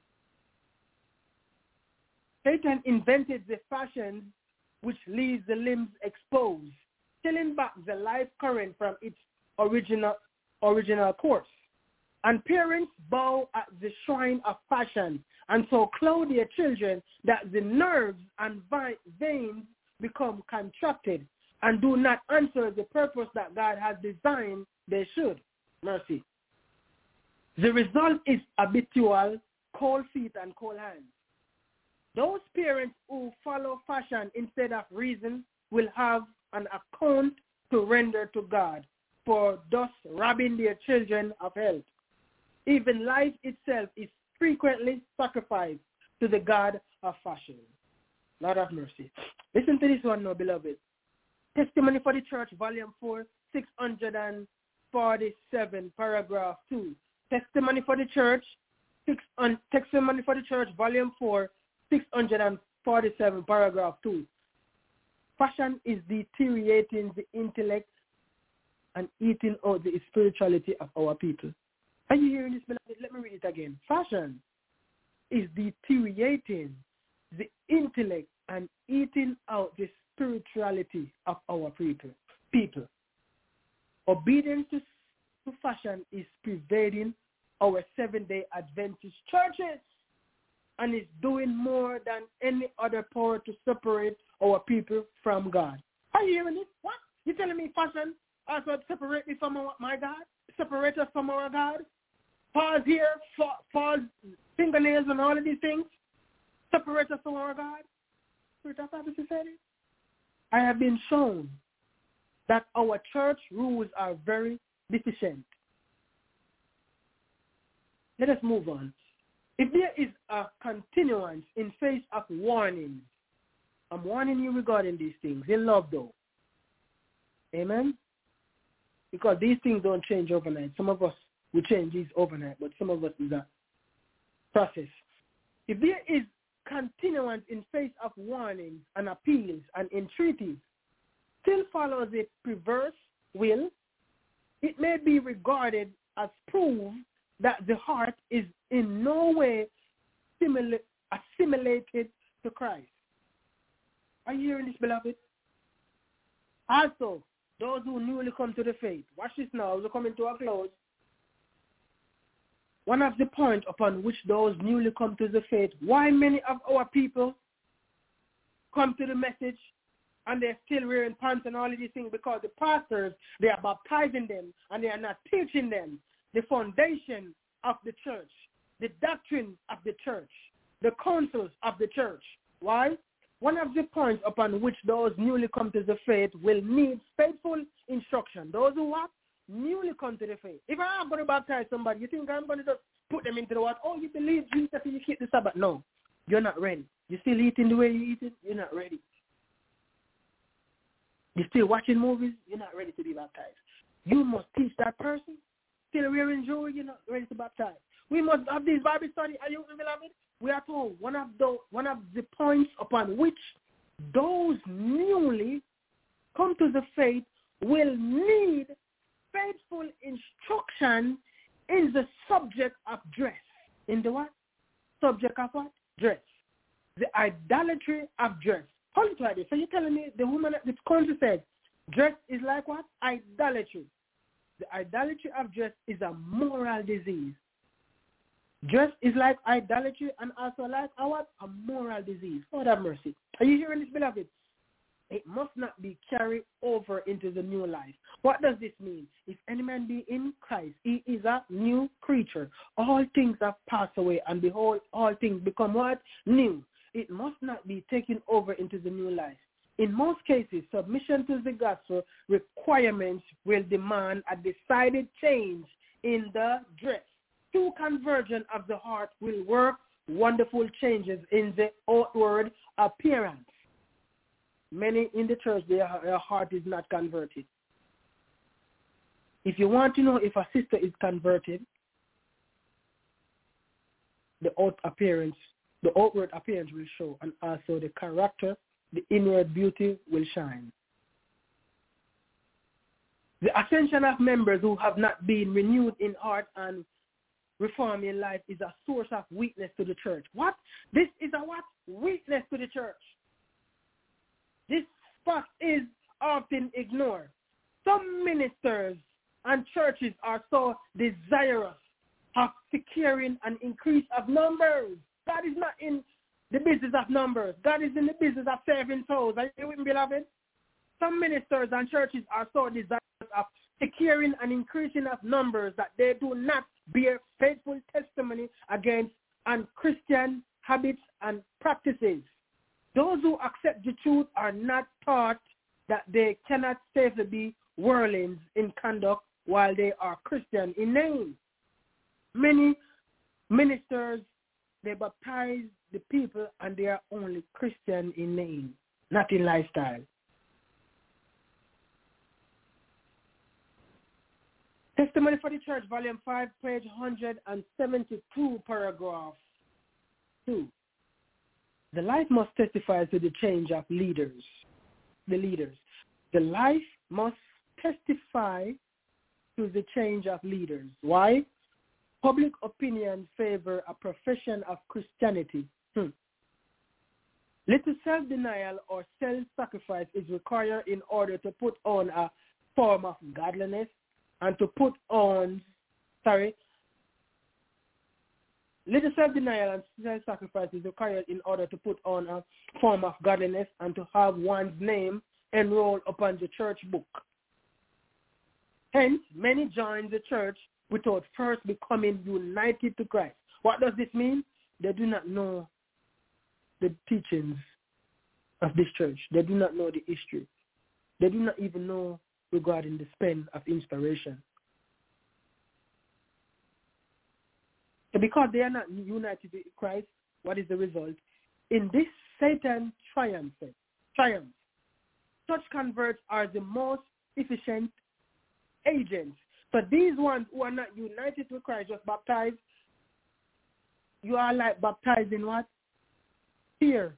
Satan invented the fashion which leaves the limbs exposed, stealing back the life current from its original course. And parents bow at the shrine of fashion, and so clothe their children that the nerves and veins become contracted and do not answer the purpose that God has designed they should. Mercy. The result is habitual cold feet and cold hands. Those parents who follow fashion instead of reason will have an account to render to God for thus robbing their children of health. Even life itself is frequently sacrificed to the God of fashion. Lord of mercy. Listen to this one now, beloved. Testimony for the Church, volume 4, 647, paragraph 2. Testimony for the Church, volume 4, 647, paragraph 2. Fashion is deteriorating the intellect and eating out the spirituality of our people. Are you hearing this, beloved? Let me read it again. Fashion is deteriorating the intellect and eating out the spirituality of our people. Obedience to fashion is pervading our Seventh-day Adventist churches and is doing more than any other power to separate our people from God. Are you hearing it? What? You telling me fashion also separate me from my God? Separate us from our God? False hair, false fingernails and all of these things? Separate us from our God? Spirit of prophecy said it. I have been shown that our church rules are very deficient. Let us move on. If there is a continuance in face of warnings, I'm warning you regarding these things in love though. Amen? Because these things don't change overnight. Some of us will change these overnight, but some of us is a process. If there is continuance in face of warnings and appeals and entreaties still follows a perverse will, it may be regarded as proof that the heart is in no way assimilated to Christ. Are you hearing this, beloved? Also, those who newly come to the faith, watch this now, we're coming to a close. One of the points upon which those newly come to the faith, why many of our people come to the message and they're still wearing pants and all of these things, because the pastors, they are baptizing them and they are not teaching them the foundation of the church, the doctrine of the church, the counsels of the church. Why? One of the points upon which those newly come to the faith will need faithful instruction. Those who what? Newly come to the faith. If I'm going to baptize somebody, you think I'm going to just put them into the water? Oh, you believe Jesus and you keep the Sabbath? No, you're not ready. You're still eating the way you eat it? You're not ready. You're still watching movies? You're not ready to be baptized. You must teach that person. Still wearing jewelry? You're not ready to baptize. We must have this Bible study. Are you beloved? We are told one of the points upon which those newly come to the faith will need faithful instruction in the subject of dress. In the what? Subject of what? Dress. The idolatry of dress. Hold it right there. So you're telling me the woman at the country said, dress is like what? Idolatry. The idolatry of dress is a moral disease. Dress is like idolatry and also like a moral disease. God have mercy. Are you hearing this, beloved? It must not be carried over into the new life. What does this mean? If any man be in Christ, he is a new creature. All things have passed away, and behold, all things become what? New. It must not be taken over into the new life. In most cases, submission to the gospel requirements will demand a decided change in the dress. True conversion of the heart will work wonderful changes in the outward appearance. Many in the church, their heart is not converted. If you want to know if a sister is converted, the outward appearance will show, and also the character, the inward beauty will shine. The ascension of members who have not been renewed in heart and reformed in life is a source of weakness to the church. What? This is a what? Weakness to the church. This fact is often ignored. Some ministers and churches are so desirous of securing an increase of numbers. God is not in the business of numbers. God is in the business of saving souls. Are you with me, beloved? Some ministers and churches are so desirous of securing an increasing of numbers that they do not bear faithful testimony against unchristian habits and practices. Those who accept the truth are not taught that they cannot safely be worldlings in conduct while they are Christian in name. Many ministers, they baptize the people and they are only Christian in name, not in lifestyle. Testimony for the Church, Volume 5, page 172, paragraph 2. The life must testify to the change of leaders. The life must testify to the change of leaders. Why? Public opinion favor a profession of Christianity. Little self-denial or self-sacrifice is required in order to put on a form of godliness and to put on, little self-denial and self-sacrifice is required in order to put on a form of godliness and to have one's name enrolled upon the church book. Hence, many join the church without first becoming united to Christ. What does this mean? They do not know the teachings of this church. They do not know the history. They do not even know regarding the span of inspiration. So because they are not united with Christ, what is the result? In this, Satan triumphs. Such converts are the most efficient agents. So these ones who are not united with Christ, just baptized, you are like baptized in what? Fear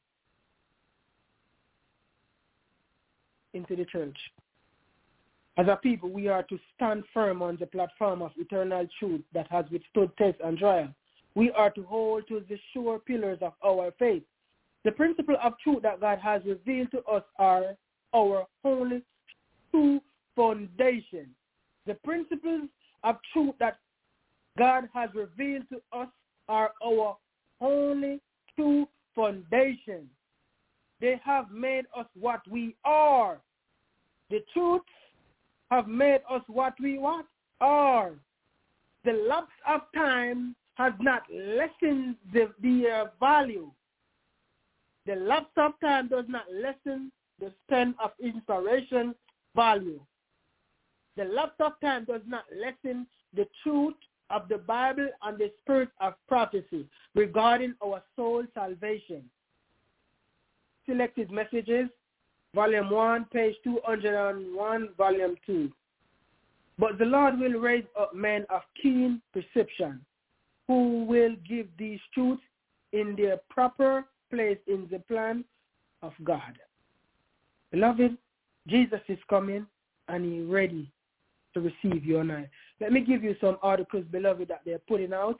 into the church. As a people, we are to stand firm on the platform of eternal truth that has withstood test and trial. We are to hold to the sure pillars of our faith. The principle of truth that God has revealed to us are our only true foundation. The principles of truth that God has revealed to us are our only true foundation. They have made us what we are. The truth have made us what we are. The lapse of time has not lessened the value. The lapse of time does not lessen the span of inspiration value. The lapse of time does not lessen the truth of the Bible and the spirit of prophecy regarding our soul salvation. Selected Messages, Volume 1, page 201, Volume 2. But the Lord will raise up men of keen perception who will give these truths in their proper place in the plan of God. Beloved, Jesus is coming and he's ready to receive you and I. Let me give you some articles, beloved, that they're putting out.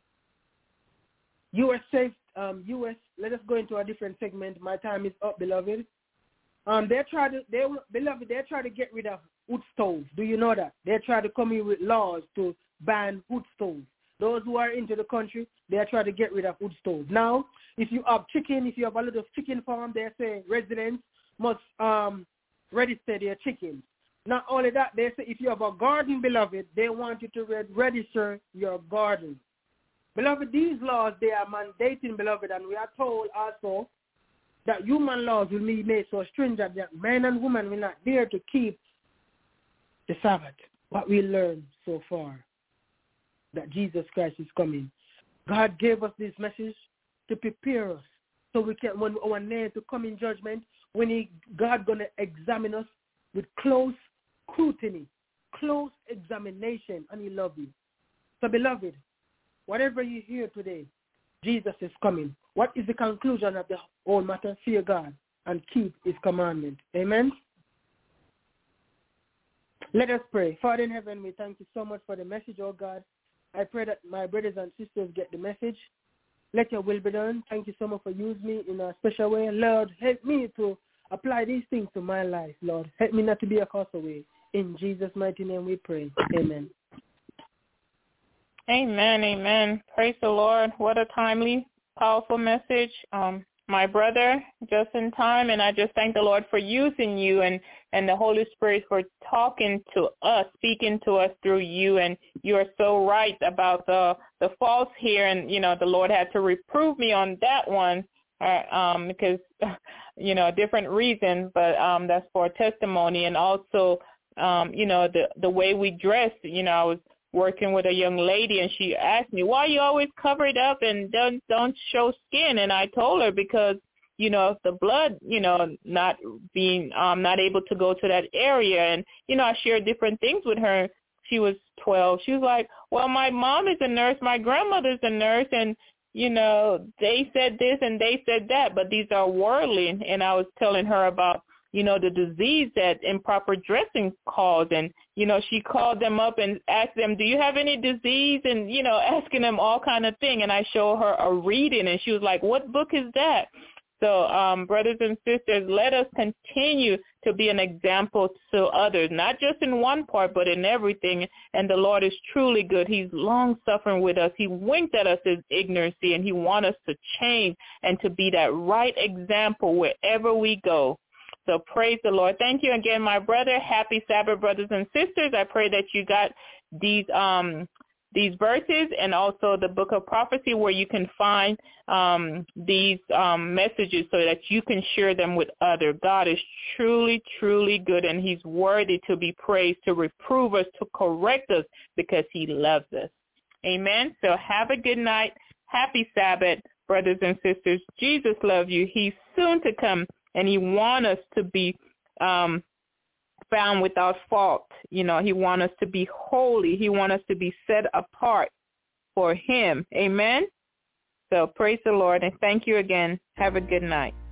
let us go into a different segment. My time is up, beloved. They try to get rid of wood stoves. Do you know that? They try to come in with laws to ban wood stoves. Those who are into the country, they are trying to get rid of wood stove. Now, if you have chicken, if you have a lot of chicken farm, they say residents must register their chickens. Not only that, they say if you have a garden, beloved, they want you to register your garden. Beloved, these laws, they are mandating, beloved, and we are told also that human laws will be made so stringent that men and women will not dare to keep the Sabbath. What we learned so far, that Jesus Christ is coming. God gave us this message to prepare us so we can, when our name to come in judgment, when God going to examine us with close scrutiny, close examination, and He loves you. So, beloved, whatever you hear today, Jesus is coming. What is the conclusion of the whole matter? Fear God and keep His commandment. Amen? Let us pray. Father in heaven, we thank you so much for the message, oh God. I pray that my brothers and sisters get the message. Let your will be done. Thank you so much for using me in a special way. Lord, help me to apply these things to my life, Lord. Help me not to be a castaway. In Jesus' mighty name we pray. Amen. Amen, amen. Praise the Lord. What a timely, powerful message. My brother, just in time, and I just thank the Lord for using you and the Holy Spirit for talking to us, speaking to us through you. And you are so right about the false here, and, you know, the Lord had to reprove me on that one because, you know, a different reason, but that's for testimony. And also, you know, the way we dress, you know, I was working with a young lady, and she asked me, why you always covered up and don't show skin? And I told her, because, you know, if the blood, you know, not being not able to go to that area. And, you know, I shared different things with her. She was 12. She was like, well, my mom is a nurse, my grandmother's a nurse, and, you know, they said this and they said that, but these are worldly. And I was telling her about, you know, the disease that improper dressing caused. And, you know, she called them up and asked them, do you have any disease? And, you know, asking them all kind of thing. And I showed her a reading, and she was like, what book is that? So, brothers and sisters, let us continue to be an example to others, not just in one part, but in everything. And the Lord is truly good. He's long-suffering with us. He winked at us as ignorancy, and He wants us to change and to be that right example wherever we go. So praise the Lord. Thank you again, my brother. Happy Sabbath, brothers and sisters. I pray that you got these verses and also the book of prophecy where you can find these messages so that you can share them with others. God is truly, truly good, and He's worthy to be praised, to reprove us, to correct us, because He loves us. Amen. So have a good night. Happy Sabbath, brothers and sisters. Jesus loves you. He's soon to come. And He wants us to be found without fault. You know, He wants us to be holy. He wants us to be set apart for Him. Amen? So praise the Lord, and thank you again. Have a good night.